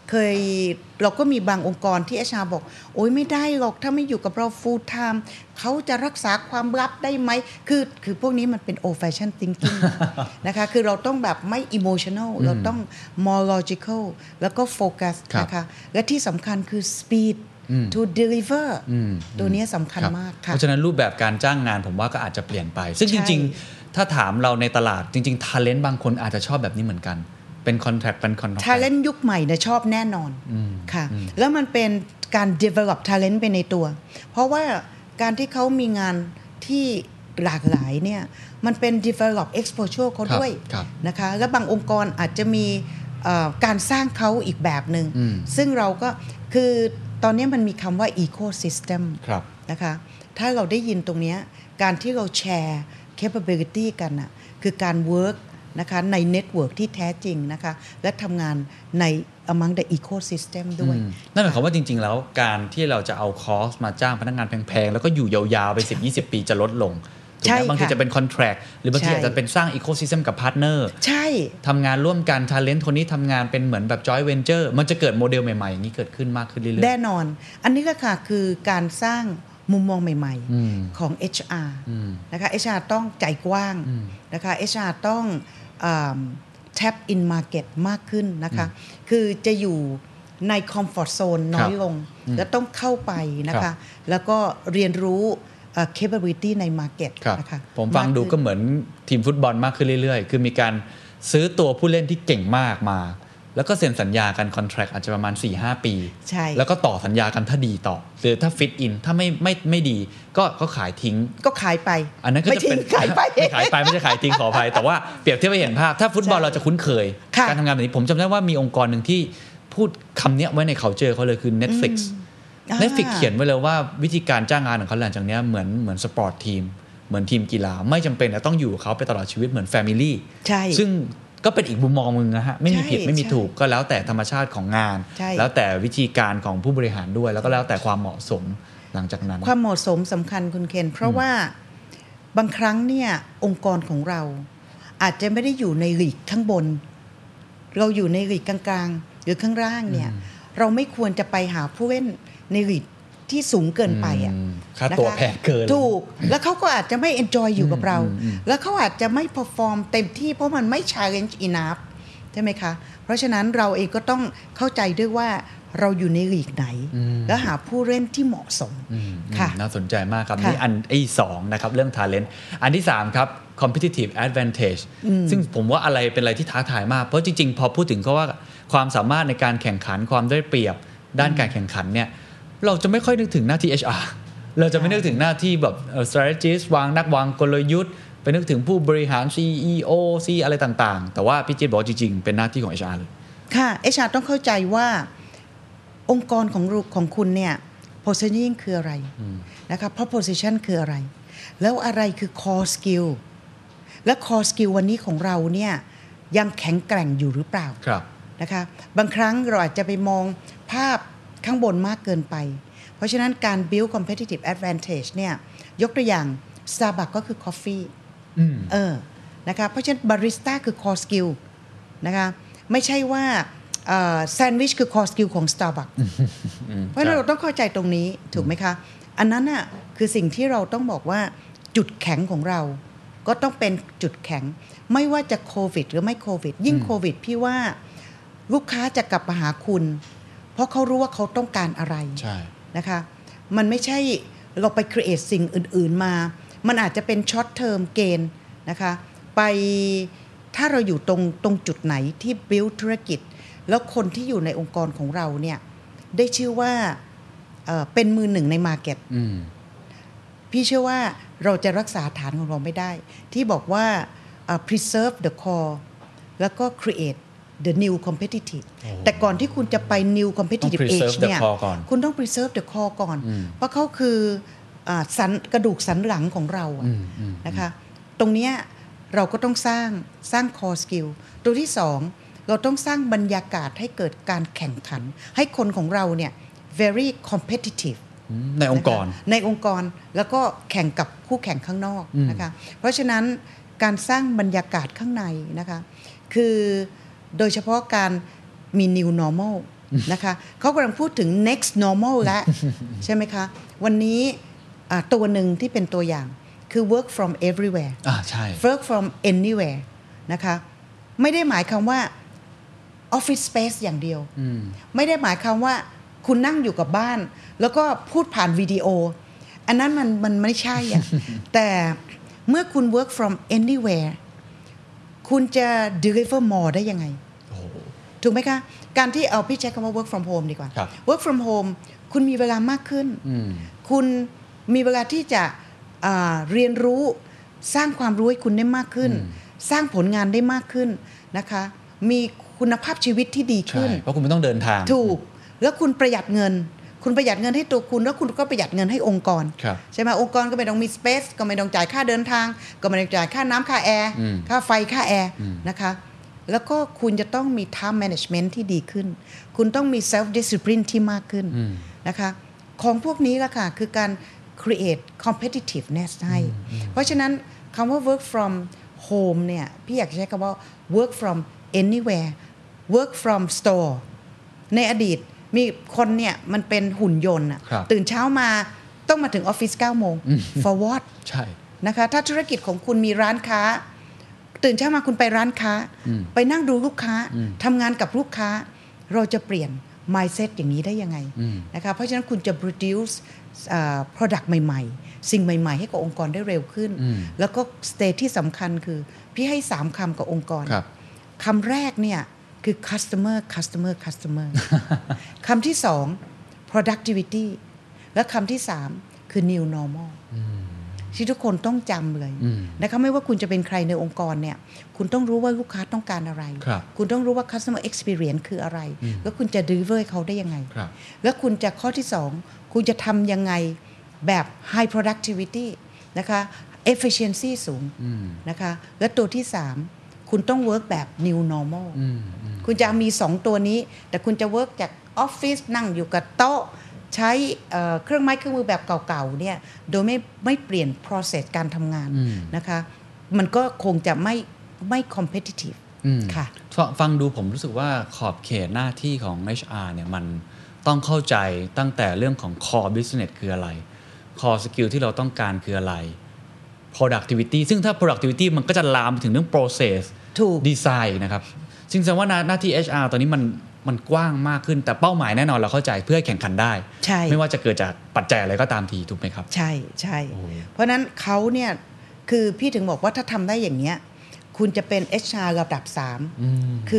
เคยเราก็มีบางองค์กรที่ เอช อาร์ บอกโอ๊ยไม่ได้หรอกถ้าไม่อยู่กับเรา full time เขาจะรักษาความลับได้ไหมคือคือพวกนี้มันเป็น old fashion thinking นะคะคือเราต้องแบบไม่ emotional เราต้อง more logical แล้วก็ focus นะคะและที่สำคัญคือ speed to deliver ตัวนี้สำคัญมากค่ะเพราะฉะนั้นรูปแบบการจ้างงานผมว่าก็อาจจะเปลี่ยนไปซึ่งจริงๆถ้าถามเราในตลาดจริงๆ talent บางคนอาจจะชอบแบบนี้เหมือนกันเป็น contract เป็น contract talent ยุคใหม่เนี่ยชอบแน่นอนค่ะแล้วมันเป็นการ develop talent ไปในตัวเพราะว่าการที่เขามีงานที่หลากหลายเนี่ยมันเป็น develop exposure เขาด้วยนะคะแล้วบางองค์กรอาจจะมีการสร้างเขาอีกแบบหนึ่งซึ่งเราก็คือตอนนี้มันมีคำว่า ecosystem นะคะถ้าเราได้ยินตรงนี้การที่เราแชร์ capability กันน่ะคือการ work นะคะใน network ที่แท้จริงนะคะและทำงานใน among the ecosystem ด้วยนั่นหมายความว่าจริงๆแล้วการที่เราจะเอาคอสมาจ้างพนักงานแพงๆแล้วก็อยู่ยาวๆไป สิบยี่สิบ ปีจะลดลงใช่บางทีจะเป็น contract หรือบางทีอาจจะเป็นสร้าง ecosystem กับ partner ใช่ทำงานร่วมกัน talent คนนี้ทำงานเป็นเหมือนแบบ joint venture มันจะเกิดโมเดลใหม่ๆอย่างนี้เกิดขึ้นมากขึ้นเรื่อยๆแน่นอนอันนี้ก็ค่ะคือการสร้างมุมมองใหม่ๆของ เอช อาร์ นะคะ เอช อาร์ ต้องใจกว้างนะคะ เอช อาร์ ต้อง tap in market มากขึ้นนะคะคือจะอยู่ใน comfort zone น้อยลงและต้องเข้าไปนะคะแล้วก็เรียนรู้Uh, capability ใน market นะคะผมฟังดูก็เหมือนทีมฟุตบอลมากขึ้นเรื่อยๆคือมีการซื้อตัวผู้เล่นที่เก่งมากมาแล้วก็เซ็นสัญญากัน contract อาจจะประมาณ สี่ห้า ปีใช่แล้วก็ต่อสัญญากันถ้าดีต่อหรือถ้า fit in ถ้าไม่ไม่ไม่ดีก็ก็ขายทิ้งก็ขายไปอันนั้นก็จะเป็นขายไปไม่ขายไปไม่ใช่ขายทิ้งขออภัยแต่ว่าเปรียบเทียบให้เห็นภาพถ้าฟุตบอลเราจะคุ้นเคยการทำงานแบบนี้ผมจำได้ว่ามีองค์กรหนึ่งที่พูดคำนี้ไว้ใน culture เขาเลยคือ Netflix Netflix เขียนไว้เลยว่าวิธีการจ้างงานของเขาหลังจากนี้เหมือนเหมือนสปอร์ตทีมเหมือนทีมกีฬาไม่จำเป็นจะต้องอยู่กับเขาไปตลอดชีวิตเหมือนแฟมิลี่ซึ่งก็เป็นอีกมุมมองนึงนะฮะไม่มีผิดไม่มีถูกก็แล้วแต่ธรรมชาติของงานแล้วแต่วิธีการของผู้บริหารด้วยแล้วก็แล้วแต่ความเหมาะสมหลังจากนั้นความเหมาะสมสำคัญคุณเคนเพราะว่าบางครั้งเนี่ยองค์กรของเราอาจจะไม่ได้อยู่ในลีกข้างบนเราอยู่ในลีกกลางๆหรือข้างล่างเนี่ยเราไม่ควรจะไปหาผู้เล่นในลีกที่สูงเกินไปอ่ะค่าตัวแพงเกินถูกแล้วเขาก็อาจจะไม่ enjoy อยู่กับเราแล้วเขาอาจจะไม่ perform เต็มที่เพราะมันไม่ challenge enough ใช่ไหมคะเพราะฉะนั้นเราเองก็ต้องเข้าใจด้วยว่าเราอยู่ในลีกไหนแล้วหาผู้เล่นที่เหมาะสมค่ะน่าสนใจมากครับนี่อันที่สองนะครับเรื่อง talent อันที่สามครับ competitive advantage ซึ่งผมว่าอะไรเป็นอะไรที่ท้าทายมากเพราะจริงๆพอพูดถึงเขาว่าความสามารถในการแข่งขันความได้เปรียบด้านการแข่งขันเนี่ยเราจะไม่ค่อยนึกถึงหน้าที่ เอช อาร์ เราจะไม่นึกถึงหน้าที่แบบ strategist วางนักวางกลยุทธ์ไปนึกถึงผู้บริหาร ซี อี โอ ซี อะไรต่างๆแต่ว่าพี่จิ๊บบอกจริงๆเป็นหน้าที่ของ เอช อาร์ เลยค่ะ เอช อาร์ ต้องเข้าใจว่าองค์กรของของคุณเนี่ย positioning คืออะไรนะคะเพราะ position คืออะไรแล้วอะไรคือ core skill และ core skill วันนี้ของเราเนี่ยยังแข็งแกร่งอยู่หรือเปล่านะคะบางครั้งเราอาจจะไปมองภาพข้างบนมากเกินไปเพราะฉะนั้นการ build competitive advantage เนี่ยยกตัวอย่าง Starbucks ก็คือ coffee เออนะคะเพราะฉะนั้น barista คือ core skill นะคะไม่ใช่ว่าแซนด์วิชคือ core skill ของ Starbucks เพราะฉะนั้นเราต้องเข้าใจตรงนี้ถูกไหมคะอันนั้นน่ะคือสิ่งที่เราต้องบอกว่าจุดแข็งของเราก็ต้องเป็นจุดแข็งไม่ว่าจะโควิดหรือไม่โควิดยิ่งโควิดพี่ว่าลูกค้าจะกลับมาหาคุณเพราะเขารู้ว่าเขาต้องการอะไรนะคะมันไม่ใช่เราไป create สิ่งอื่นๆมามันอาจจะเป็น short term gain นะคะไปถ้าเราอยู่ตรงตรงจุดไหนที่ build ธุรกิจแล้วคนที่อยู่ในองค์กรของเราเนี่ยได้ชื่อว่า เอ่อ เป็นมือหนึ่งใน market พี่เชื่อว่าเราจะรักษาฐานของเราไม่ได้ที่บอกว่า uh, preserve the core แล้วก็ create the new competitive แต่ก่อนที่คุณจะไป new competitive age เนี่ยคุณต้อง preserve the core ก่อนเพราะเขาคือสันกระดูกสันหลังของเรานะคะตรงนี้เราก็ต้องสร้างสร้าง core skill ตัวที่สองเราต้องสร้างบรรยากาศให้เกิดการแข่งขันให้คนของเราเนี่ย very competitive ในองค์กรในองค์กรแล้วก็แข่งกับคู่แข่งข้างนอกนะคะเพราะฉะนั้นการสร้างบรรยากาศข้างในนะคะคือโดยเฉพาะการมี new normal นะคะเขากำลังพูดถึง next normal แล้ว ใช่ไหมคะวันนี้ตัวหนึ่งที่เป็นตัวอย่างคือ work from everywhere อ่าใช่ work from anywhere นะคะไม่ได้หมายความว่า office space อย่างเดียวไม่ได้หมายความว่าคุณนั่งอยู่กับบ้านแล้วก็พูดผ่านวิดีโออันนั้นมันมันไม่ใช่อ่ะ แต่เมื่อคุณ work from anywhere คุณจะ deliver more ได้ยังไงถูกไหมคะการที่เอาพี่ใช้คำว่า work from home ดีกว่า work from home คุณมีเวลามากขึ้นคุณมีเวลาที่จะเรียนรู้สร้างความรู้ให้คุณได้มากขึ้นสร้างผลงานได้มากขึ้นนะคะมีคุณภาพชีวิตที่ดีขึ้นเพราะคุณไม่ต้องเดินทางถูกแล้วคุณประหยัดเงินคุณประหยัดเงินให้ตัวคุณแล้วคุณก็ประหยัดเงินให้องค์กรใช่ไหมองค์กรก็ไม่ต้องมีสเปซก็ไม่ต้องจ่ายค่าเดินทางก็ไม่ต้องจ่ายค่าน้ำค่าแอร์ค่าไฟค่าแอร์นะคะแล้วก็คุณจะต้องมี time management ที่ดีขึ้นคุณต้องมี self discipline ที่มากขึ้นนะคะของพวกนี้ละค่ะคือการ create competitiveness ให้เพราะฉะนั้นคำว่า work from home เนี่ยพี่อยากใช้คำว่า work from anywhere work from store ในอดีตมีคนเนี่ยมันเป็นหุ่นยนต์อะตื่นเช้ามาต้องมาถึงออฟฟิศ เก้าโมง for what ใช่นะคะถ้าธุรกิจของคุณมีร้านค้าตื่นเช้ามาคุณไปร้านค้าไปนั่งดูลูกค้าทำงานกับลูกค้าเราจะเปลี่ยน mindset อย่างนี้ได้ยังไงนะคะเพราะฉะนั้นคุณจะ produce uh, product ใหม่ๆสิ่งใหม่ๆให้กับองค์กรได้เร็วขึ้นแล้วก็ state ที่สำคัญคือพี่ให้สามคำกับองค์กรคำแรกเนี่ยคือ customer customer customer คำที่สอง productivity และคำที่สามคือ new normal ที่ทุกคนต้องจำเลยนะคะไม่ว่าคุณจะเป็นใครในองค์กรเนี่ยคุณต้องรู้ว่าลูกค้าต้องการอะไร คุณต้องรู้ว่า customer experience คืออะไรแล้วคุณจะ deliver ให้เขาได้ยังไงแล้วคุณจะข้อที่สองคุณจะทำยังไงแบบ high productivity นะคะ efficiency สูงนะคะและตัวที่สามคุณต้อง work แบบ new normal คุณจะมีสองตัวนี้แต่คุณจะ work จากออฟฟิศนั่งอยู่กับโต๊ะใช้เครื่องไม้เครื่องมือแบบเก่าๆเนี่ยโดยไม่ไม่เปลี่ยน process การทำงานนะคะมันก็คงจะไม่ไม่ competitive ค่ะฟังดูผมรู้สึกว่าขอบเขตหน้าที่ของ เอช อาร์ เนี่ยมันต้องเข้าใจตั้งแต่เรื่องของ core business คืออะไร core skill ที่เราต้องการคืออะไร productivity ซึ่งถ้า productivity มันก็จะลามไปถึงเรื่อง process design นะครับซึ่งแสดงว่าหน้าที่ เอช อาร์ ตอนนี้มันมันกว้างมากขึ้นแต่เป้าหมายแน่นอนเราเข้าใจเพื่อแข่งขันได้ไม่ว่าจะเกิดจากปัจจัยอะไรก็ตามทีถูกไหมครับใช่ใช่เพราะนั้นเขาเนี่ยคือพี่ถึงบอกว่าถ้าทำได้อย่างเนี้ยคุณจะเป็น เอช อาร์ ระดับสามคือ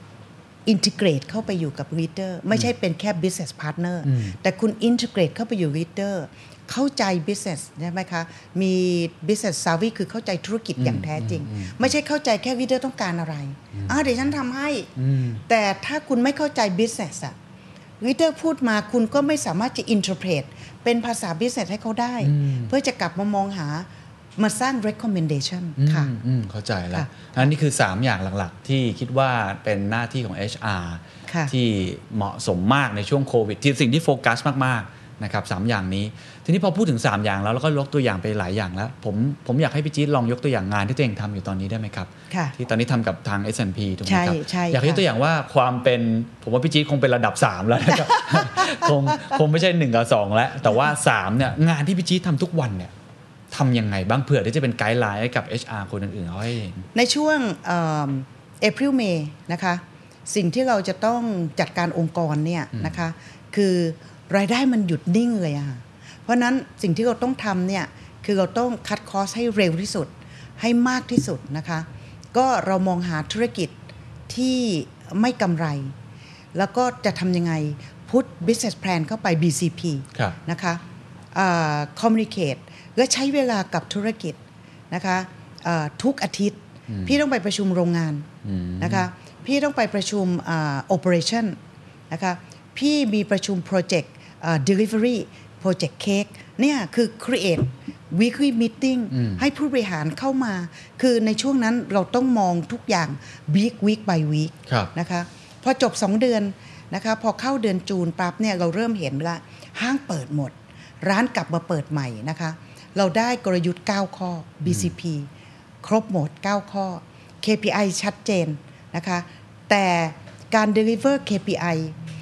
integrate เข้าไปอยู่กับ leader ไม่ใช่เป็นแค่ business partner แต่คุณ integrate เข้าไปอยู่ leader เข้าใจ business ใช่ไหมคะมี business savvy คือเข้าใจธุรกิจอย่างแท้จริงไม่ใช่เข้าใจแค่ leader ต้องการอะไรอ่าเดี๋ยวฉันทำให้แต่ถ้าคุณไม่เข้าใจ business อะ leader พูดมาคุณก็ไม่สามารถจะ interpret เป็นภาษา business ให้เขาได้เพื่อจะกลับมามองหามาสร้าง recommendation ค่ะเข้าใจแล้วอันนี้คือสามอย่างหลักๆที่คิดว่าเป็นหน้าที่ของ เอช อาร์ ที่เหมาะสมมากในช่วงโควิดที่สิ่งที่โฟกัสมากๆนะครับสามอย่างนี้ทีนี้พอพูดถึงสามอย่างแล้วแล้วก็ยกตัวอย่างไปหลายอย่างแล้วผมผมอยากให้พี่จี๊ดลองยกตัวอย่างงานที่ตัวเองทำอยู่ตอนนี้ได้ไหมครับที่ตอนนี้ทำกับทาง เอส แอนด์ พี ถูกไหมครับอยากให้ยกตัวอย่างว่าความเป็นผมว่าพี่จี๊ดคงเป็นระดับสามแล้วนะครับ คงคงไม่ใช่หนึ่งกับสองแล้วแต่ว่าสามเนี่ยงานที่พี่จี๊ดทำทุกวันเนี่ยทำยังไงบ้างเผื่อที่จะเป็นไกด์ไลน์ให้กับ เอช อาร์ คนอื่นๆเอาให้ในช่วงเอ่อ April May นะคะสิ่งที่เราจะต้องจัดการองค์กรเนี่ยนะคะคือรายได้มันหยุดนิ่งเลยอะค่ะเพราะนั้นสิ่งที่เราต้องทำเนี่ยคือเราต้องคัดคอสให้เร็วที่สุดให้มากที่สุดนะคะก็เรามองหาธุรกิจที่ไม่กำไรแล้วก็จะทำยังไง put business plan เข้าไป บี ซี พี นะคะเอ่อ communicate และใช้เวลากับธุรกิจนะคะทุกอาทิตย์พี่ต้องไปประชุมโรงงานนะคะพี่ต้องไปประชุม operation นะคะพี่มีประชุม project delivery project cake เนี่ยคือ create weekly meeting ให้ผู้บริหารเข้ามาคือในช่วงนั้นเราต้องมองทุกอย่าง week week by week นะคะพอจบสองเดือนนะคะพอเข้าเดือนจูนปั๊บเนี่ยเราเริ่มเห็นละห้างเปิดหมดร้านกลับมาเปิดใหม่นะคะเราได้กลยุทธ์เก้าข้อ บี ซี พี ครบหมดเก้าข้อ เค พี ไอ ชัดเจนนะคะแต่การ deliver เค พี ไอ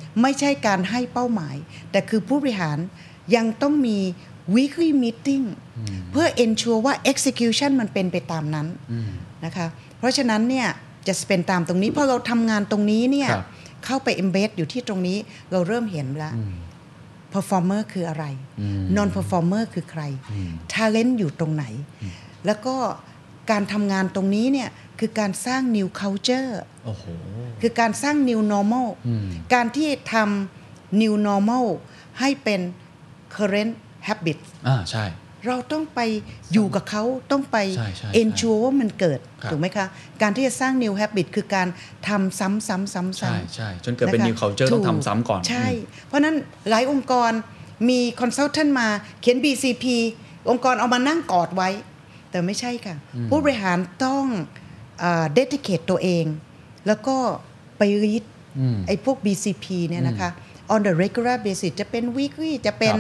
ไม่ใช่การให้เป้าหมายแต่คือผู้บริหารยังต้องมี weekly meeting เพื่อ ensure ว่า execution มันเป็นไปตามนั้นนะคะเพราะฉะนั้นเนี่ยจะเป็นตามตรงนี้พอเราทำงานตรงนี้เนี่ยเข้าไป embed อยู่ที่ตรงนี้เราเริ่มเห็นแล้ว performer คืออะไร non performer คือใคร talent อยู่ตรงไหนแล้วก็การทำงานตรงนี้เนี่ยคือการสร้าง new culture คือการสร้าง new normal การที่ทำ new normal ให้เป็น current habit อ่าใช่เราต้องไปอยู่กับเขาต้องไป ensure ว่ามันเกิดถูกไหมคะการที่จะสร้าง new habit คือการทำซ้ำๆๆๆใช่ใช่จนเกิดเป็น new culture ต้องทำซ้ำก่อนใช่เพราะนั้นหลายองค์กรมี consultant มาเขียน บี ซี พี องค์กรเอามานั่งกอดไว้แต่ไม่ใช่ค่ะผู้บริหารต้องเอ่อ dedicate ตัวเองแล้วก็ไป read ไอ้พวก บี ซี พี เนี่ยนะคะ on the regular basis จะเป็น weekly จะเป็น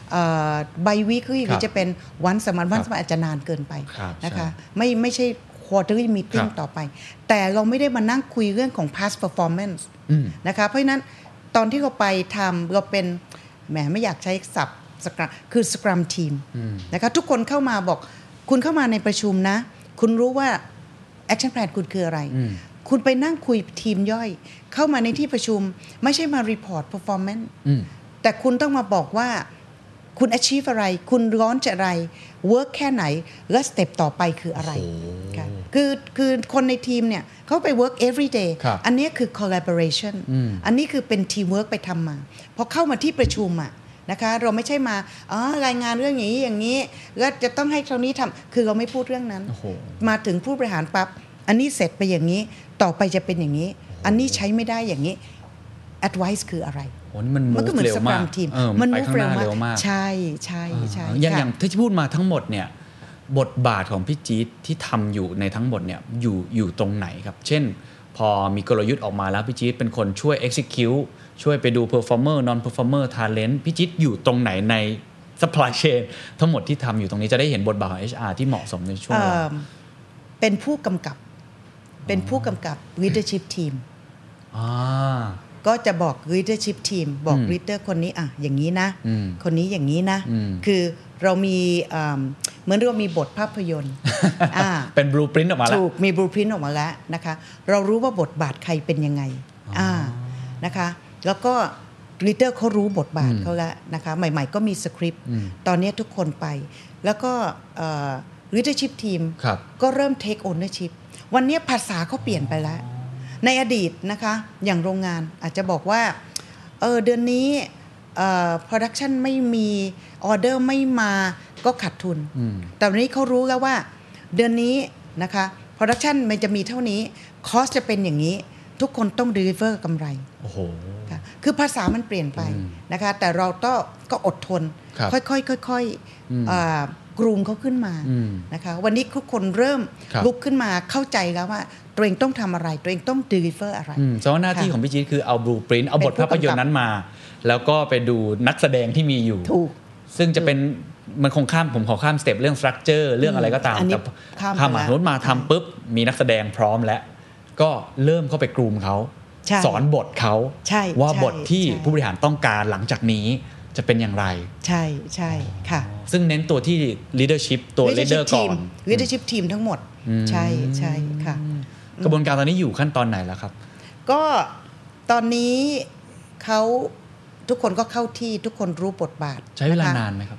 by weekly หรือจะเป็น once a month once a month อาจจะนานเกินไปนะคะไม่ไม่ใช่ quarterly meeting ต่อไปแต่เราไม่ได้มานั่งคุยเรื่องของ past performance นะคะเพราะฉะนั้นตอนที่เราไปทำเราเป็นแหมไม่อยากใช้ศัพท์คือ scrum team นะคะทุกคนเข้ามาบอกคุณเข้ามาในประชุมนะคุณรู้ว่า action plan คุณคืออะไรคุณไปนั่งคุยทีมย่อยเข้ามาในที่ประชุมไม่ใช่มา report performance แต่คุณต้องมาบอกว่าคุณ achieve อะไรคุณร้อนจะอะไร work แค่ไหนและ step ต่อไปคืออะไรค่ะคือคือคนในทีมเนี่ยเขาไป work every day อันนี้คือ collaboration อันนี้คือเป็น teamwork ไปทำมาพอเข้ามาที่ประชุมอะนะคะเราไม่ใช่มาอ๋อรายงานเรื่องอย่างนี้อย่างนี้แล้วจะต้องให้เท่านี้ทำคือเราไม่พูดเรื่องนั้นมาถึงผู้บริหารปั๊บอันนี้เสร็จไปอย่างนี้ต่อไปจะเป็นอย่างนี้อันนี้ใช้ไม่ได้อย่างนี้ advice คืออะไรโอ้นี่มัน move ก็เหมือนเร็วมากมัน move เร็วมากใช่ใช่ใช่อย่างอย่างที่พูดมาทั้งหมดเนี่ยบทบาทของพี่จี๊ดที่ทำอยู่ในทั้งหมดเนี่ยอยู่อยู่ตรงไหนครับเช่นพอมีกลยุทธ์ออกมาแล้วพี่จี๊ดเป็นคนช่วย execute ช่วยไปดู performer non performer talent พี่จี๊ดอยู่ตรงไหนใน supply chain ทั้งหมดที่ทำอยู่ตรงนี้จะได้เห็นบทบาทของ เอช อาร์ ที่เหมาะสมในช่วงเวลาเป็นผู้กำกับเป็นผู้กำกับ leadership team ก็จะบอก leadership team บอก leader คนนี้อ่ะอย่างนี้นะคนนี้อย่างนี้นะคือเรามีเหมือนเรามีบทภาพยนตร์เป็น blueprint ออกมาแล้วถูกมี blueprint ออกมาแล้วนะคะเรารู้ว่าบทบาทใครเป็นยังไงนะคะแล้วก็ leader เขารู้บทบาทเขาแล้วนะคะใหม่ๆก็มีสคริปต์ตอนนี้ทุกคนไปแล้วก็leadership team ก็เริ่ม take ownership วันนี้ภาษาเขาเปลี่ยนไปแล้วในอดีตนะคะอย่างโรงงานอาจจะบอกว่าเออเดือนนี้เอ่อ production ไม่มีออเดอร์ไม่มาก็ขาดทุนแต่วันนี้เขารู้แล้วว่าเดือนนี้นะคะ production มันจะมีเท่านี้ cost จะเป็นอย่างนี้ทุกคนต้อง deliver กำไรโอ้โหค่ะคือภาษามันเปลี่ยนไปนะคะแต่เราต้องก็อดทนค่อยๆค่อยๆกรูมเขาขึ้นมานะคะวันนี้ทุกคนเริ่มลุกขึ้นมาเข้าใจแล้วว่าตัวเองต้องทำอะไรตัวเองต้อง deliver อะไรเพราะหน้าที่ของพี่จี๊ดคือเอา blueprint เอาบทภาพยนตร์นั้นมาแล้วก็ไปดูนักแสดงที่มีอยู่ซึ่งจะเป็นมันคงข้ามผมขอข้ามสเต็ปเรื่อง structure เรื่องอะไรก็ตามแต่ข้ามมาโน้ตมาทำปุ๊บมีนักแสดงพร้อมแล้วก็เริ่มเข้าไปกรูมเขาสอนบทเขาว่าบทที่ผู้บริหารต้องการหลังจากนี้จะเป็นอย่างไรใช่ใช่ค่ะซึ่งเน้นตัวที่ leadership ตัว leader ก่อน leadership team ทั้งหมดใช่ใช่ค่ะกระบวนการตอนนี้อยู่ขั้นตอนไหนแล้วครับก็ตอนนี้เขาทุกคนก็เข้าที่ทุกคนรู้บทบาทใช้เวลานานไหมครับ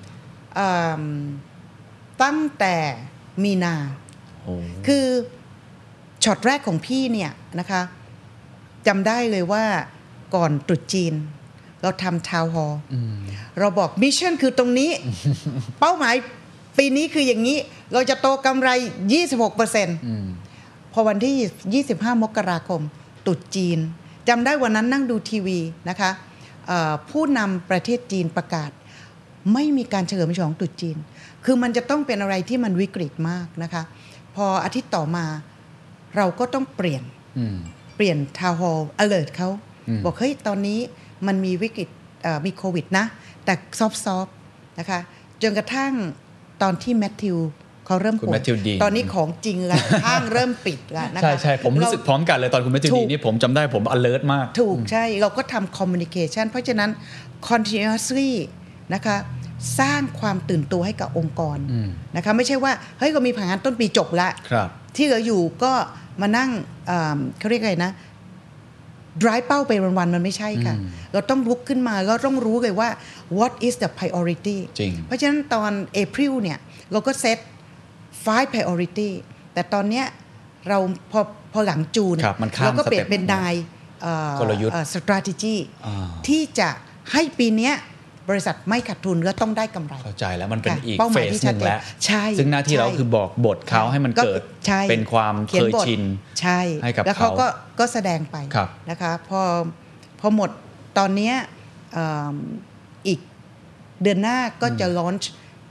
ตั้งแต่มีนาคือช็อตแรกของพี่เนี่ยนะคะจำได้เลยว่าก่อนตรุษจีนเราทำทาวน์ฮอลล์เราบอกมิชชั่นคือตรงนี้ เป้าหมายปีนี้คืออย่างนี้เราจะโตกำไร ยี่สิบหกเปอร์เซ็นต์ พอวันที่ยี่สิบห้ามกราคมตรุษจีนจำได้วันนั้นนั่งดูทีวีนะคะผู้นำประเทศจีนประกาศไม่มีการเฉลิมฉลองตรุษจีนคือมันจะต้องเป็นอะไรที่มันวิกฤตมากนะคะพออาทิตย์ต่อมาเราก็ต้องเปลี่ยนเปลี่ยนทาวน์ฮอลล์ alert เขาบอกเฮ้ยตอนนี้มันมีวิกฤตมีโควิดนะแต่ซอฟต์ๆนะคะจนกระทั่งตอนที่แมทธิวเขาเริ่มป่วยตอนนี้ของจริงแล้วห้างเริ่มปิดแล้วนะคะใช่ใช่ผมรู้สึกพร้อมกันเลยตอนคุณแมทธิวดีนี่ผมจำได้ผม alert มากถูกใช่เราก็ทำ communication เพราะฉะนั้น continuously นะคะสร้างความตื่นตัวให้กับองค์กรนะคะไม่ใช่ว่าเฮ้ยเรามีแผนงานต้นปีจบแล้วที่เหลืออยู่ก็มานั่งเขาเรียกอะไรนะdrive เป้าไปวันๆมันไม่ใช่ค่ะเราต้องลุกขึ้นมาเราต้องรู้เลยว่า what is the priority เพราะฉะนั้นตอน April เนี่ยเราก็ set five priority แต่ตอนเนี้ยเราพอพอหลังจูนเราก็เปลี่ยนเป็น nine กลยุทธ์ strategy ที่จะให้ปีเนี้ยบริษัทไม่ขาดทุนแล้วต้องได้กำไรเข้าใจแล้วมันเป็นอีกเฟสนึงแล้วซึ่งหน้าที่เราคือบอกบทเขาให้มันเกิดเป็นความเคยชินให้กับเขาแล้วเขาก็ก็แสดงไปนะคะพอพอหมดตอนนี้อีกเดือนหน้าก็จะ launch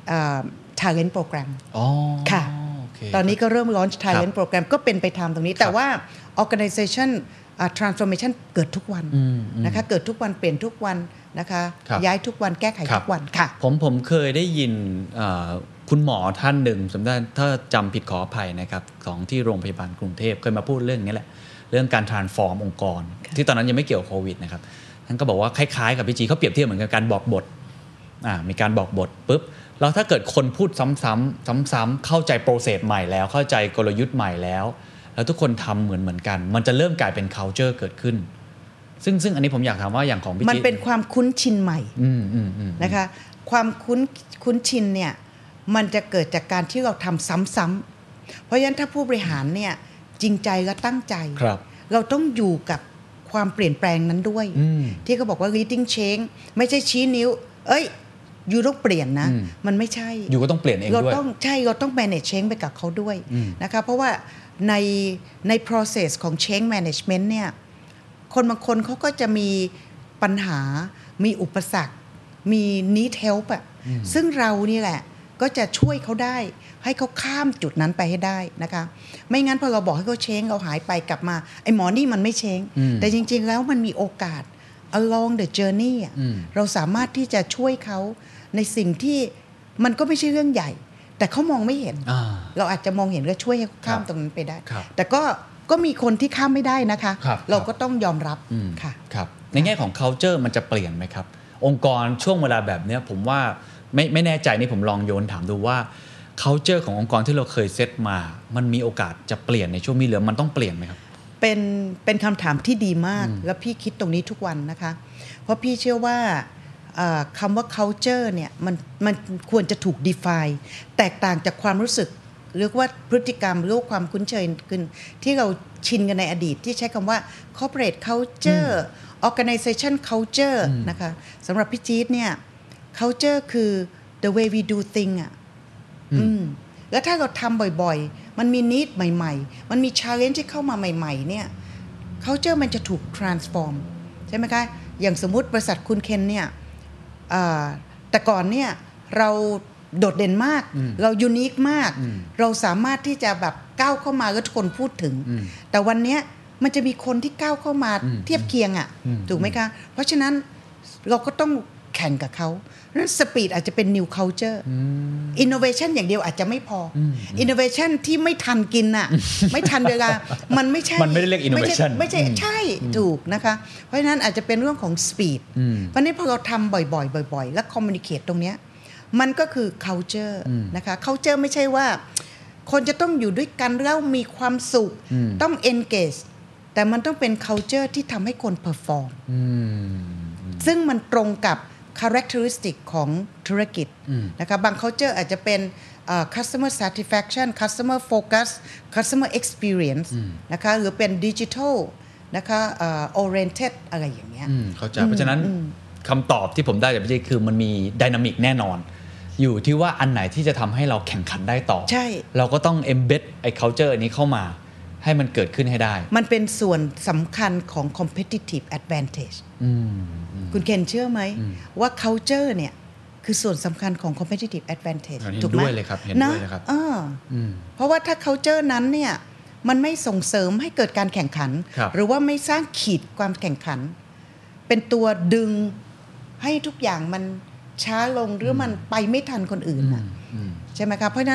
talent program ค่ะตอนนี้ก็เริ่ม launch talent program ก็เป็นไปตามตรงนี้แต่ว่า organization transformation เกิดทุกวันนะคะเกิดทุกวันเปลี่ยนทุกวันนะคะย้ายทุกวันแก้ไขทุกวันค่ะผมผมเคยได้ยินคุณหมอท่านหนึ่งสมมติถ้าจำผิดขออภัยนะครับของที่โรงพยาบาลกรุงเทพเคยมาพูดเรื่องนี้แหละเรื่องการ transform องค์กรที่ตอนนั้นยังไม่เกี่ยวกับโควิดนะครับท่านก็บอกว่าคล้ายๆกับพี่จีเขาเปรียบเทียบเหมือนกับการบอกบทมีการบอกบทปุ๊บแล้วถ้าเกิดคนพูดซ้ำๆซ้ำๆเข้าใจโปรเซสใหม่แล้วเข้าใจกลยุทธ์ใหม่แล้วแล้วทุกคนทำเหมือนเหมือนกันมันจะเริ่มกลายเป็น culture เกิดขึ้นซึ่งซึ่งอันนี้ผมอยากถามว่าอย่างของพี่จีมันเป็นความคุ้นชินใหม่นะคะความคุ้นคุ้นชินเนี่ยมันจะเกิดจากการที่เราทำซ้ำๆเพราะฉะนั้นถ้าผู้บริหารเนี่ยจริงใจและตั้งใจเราต้องอยู่กับความเปลี่ยนแปลงนั้นด้วยที่เขาบอกว่า leading change ไม่ใช่ชี้นิ้วเอ้ยอยู่ต้องเปลี่ยนนะมันไม่ใช่อยู่ก็ต้องเปลี่ยนเองด้วยเราต้องใช่เราต้อง manage change ไปกับเขาด้วยนะคะเพราะว่าในใน process ของ change management เนี่ยคนบางคนเขาก็จะมีปัญหามีอุปสรรคมี need help อ่ะซึ่งเรานี่แหละก็จะช่วยเขาได้ให้เขาข้ามจุดนั้นไปให้ได้นะคะไม่งั้นพอเราบอกให้เขาเช้งเราหายไปกลับมาไอ้หมอนี่มันไม่เช้งแต่จริงๆแล้วมันมีโอกาส along the journey อ่ะเราสามารถที่จะช่วยเขาในสิ่งที่มันก็ไม่ใช่เรื่องใหญ่แต่เขามองไม่เห็นเราอาจจะมองเห็นก็ช่วยให้เขาข้ามตรงนั้นไปได้แต่ก็ก็มีคนที่ข้ามไม่ได้นะคะเราก็ต้องยอมรับค่ะครับในแง่ของ culture มันจะเปลี่ยนไหมครับองค์กรช่วงเวลาแบบนี้ผมว่าไม่ไม่แน่ใจนี่ผมลองโยนถามดูว่า culture ขององค์กรที่เราเคยเซตมามันมีโอกาสจะเปลี่ยนในช่วงนี้หรือมันต้องเปลี่ยนไหมครับเป็นเป็นคำถามที่ดีมากแล้วพี่คิดตรงนี้ทุกวันนะคะเพราะพี่เชื่อว่าคำว่า culture เนี่ยมันมันควรจะถูก define แตกต่างจากความรู้สึกหรือว่าพฤติกรรมหรือความคุ้นเคยขึ้นที่เราชินกันในอดีตที่ใช้คำว่า corporate culture organization culture นะคะสำหรับพี่จี๊ดเนี่ย culture คือ the way we do thing อ่ะแล้วถ้าเราทำบ่อยๆมันมี need ใหม่ๆมันมี challenge ที่เข้ามาใหม่ๆเนี่ย culture มันจะถูก transform ใช่ไหมคะอย่างสมมุติบริษัทคุณเคนเนี่ยแต่ก่อนเนี่ยเราโดดเด่นมากเรายูนิคมากเราสามารถที่จะแบบก้าวเข้ามาแล้วทุกคนพูดถึงแต่วันนี้มันจะมีคนที่ก้าวเข้ามาเทียบเคียงอ่ะถูกไหมคะเพราะฉะนั้นเราก็ต้องแข่งกับเขานั้นสปีดอาจจะเป็น new culture innovation อย่างเดียวอาจจะไม่พอ innovation ที่ไม่ทันกินน่ะไม่ทันเวลามันไม่ใช่มันไม่ได้เรียก innovation ไม่ใช่ใช่ถูกนะคะเพราะฉะนั้นอาจจะเป็นเรื่องของ speed เพราะนี้พอเราทำบ่อยๆบ่อยๆและ communicate ตรงเนี้ยมันก็คือ culture นะคะ culture ไม่ใช่ว่าคนจะต้องอยู่ด้วยกันแล้วมีความสุขต้อง engage แต่มันต้องเป็น culture ที่ทำให้คน perform ซึ่งมันตรงกับ characteristic ของธุรกิจนะคะบาง culture อาจจะเป็น uh, customer satisfaction customer focus customer experience นะคะหรือเป็น digital นะคะ uh, oriented อะไรอย่างเงี้ยเข้าใจเพราะฉะนั้นคำตอบที่ผมได้จากพี่เจคือมันมี dynamic แน่นอนอยู่ที่ว่าอันไหนที่จะทำให้เราแข่งขันได้ต่อใช่เราก็ต้อง embed ไอ้ culture อันนี้เข้ามาให้มันเกิดขึ้นให้ได้มันเป็นส่วนสำคัญของ competitive advantage คุณเคนเชื่อไหมว่า culture เนี่ยคือส่วนสำคัญของ competitive advantage ถูกไหมเห็นด้วยเลยครับเห็นด้วยเลยครับเพราะว่าถ้า culture นั้นเนี่ยมันไม่ส่งเสริมให้เกิดการแข่งขันหรือว่าไม่สร้างขีดความแข่งขันเป็นตัวดึงให้ทุกอย่างมันช้าลงหรือมันไปไม่ทันคนอื่นนะใช่ไหมครับเพราะฉะนั้น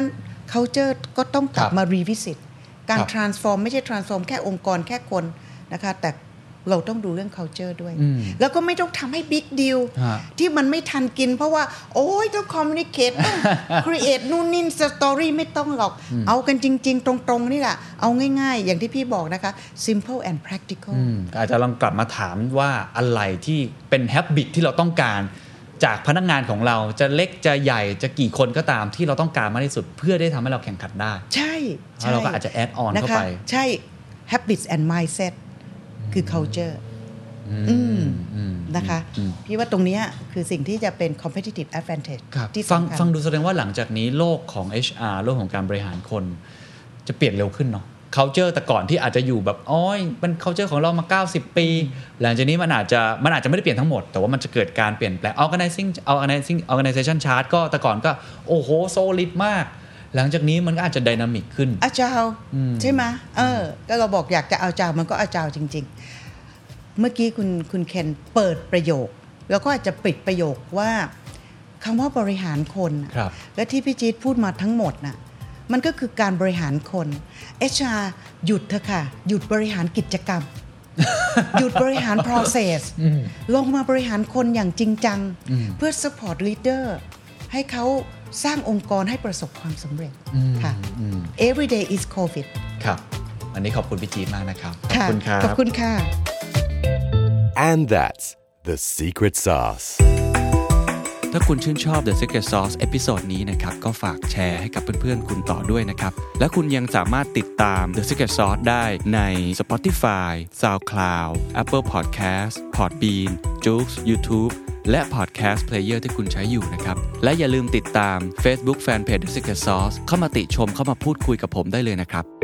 culture ก็ต้องกลับมา revisit การ transform ไม่ใช่ transform แค่องค์กรแค่คนนะคะแต่เราต้องดูเรื่อง culture ด้วยแล้วก็ไม่ต้องทำให้ big deal ที่มันไม่ทันกินเพราะว่าโอ้ยต้อง communicate ต้อง create นู่นนี่ story ไม่ต้องหรอกเอากันจริงๆตรงๆนี่แหละเอาง่ายๆอย่างที่พี่บอกนะคะ simple and practical อาจจะลองกลับมาถามว่าอะไรที่เป็น habit ที่เราต้องการจากพนักงานของเราจะเล็กจะใหญ่จะกี่คนก็ตามที่เราต้องการมากที่สุดเพื่อได้ทำให้เราแข่งขันได้ใช่แล้วเราก็อาจจะ add on เข้าไปใช่ habits and mindset คือ culture นะคะพี่ว่าตรงนี้คือสิ่งที่จะเป็น competitive advantage ที่ฟังฟังดูแสดงว่าหลังจากนี้โลกของ เอช อาร์ โลกของการบริหารคนจะเปลี่ยนเร็วขึ้นเนาะ culture แต่ก่อนที่อาจจะอยู่แบบอ้อยมัน culture ของเรามาเก้าสิบปีหลังจากนี้มันอาจจะมันอาจจะไม่ได้เปลี่ยนทั้งหมดแต่ว่ามันจะเกิดการเปลี่ยนแปลง organizing organizing organization chart ก็แต่ก่อนก็โอ้โห solid มากหลังจากนี้มันก็อาจจะ dynamic ขึ้นอาจารย์ใช่ไหมเออก็เราบอกอยากจะเอาจาวมันก็เอาจาวจริงๆเมื่อกี้คุณคุณเคนเปิดประโยคแล้วก็อาจจะปิดประโยคว่าคำว่าบริหารคนและที่พี่จี๊ดพูดมาทั้งหมดน่ะมันก็คือการบริหารคน เอช อาร์ หยุดเถอะค่ะหยุดบริหารกิจกรรม หยุดบริหาร process ลงมาบริหารคนอย่างจริงจังเพื่อ support leader ให้เขาสร้างองค์กรให้ประสบความสำเร็จค่ะ every day is covid ครับวันนี้ขอบคุณพี่จี๊ดมากนะครับขอบคุณครับขอบคุณค่ะ and that's the secret sauce ถ้าคุณชื่นชอบ The Secret Sauce เอพิโซดนี้นะครับก็ฝากแชร์ให้กับเพื่อนๆคุณต่อด้วยนะครับและคุณยังสามารถติดตาม The Secret Sauce ได้ใน Spotify, SoundCloud, Apple Podcast, Podbean, Joox, YouTube และ Podcast Player ที่คุณใช้อยู่นะครับและอย่าลืมติดตาม Facebook Fanpage The Secret Sauce เข้ามาติชมเข้ามาพูดคุยกับผมได้เลยนะครับ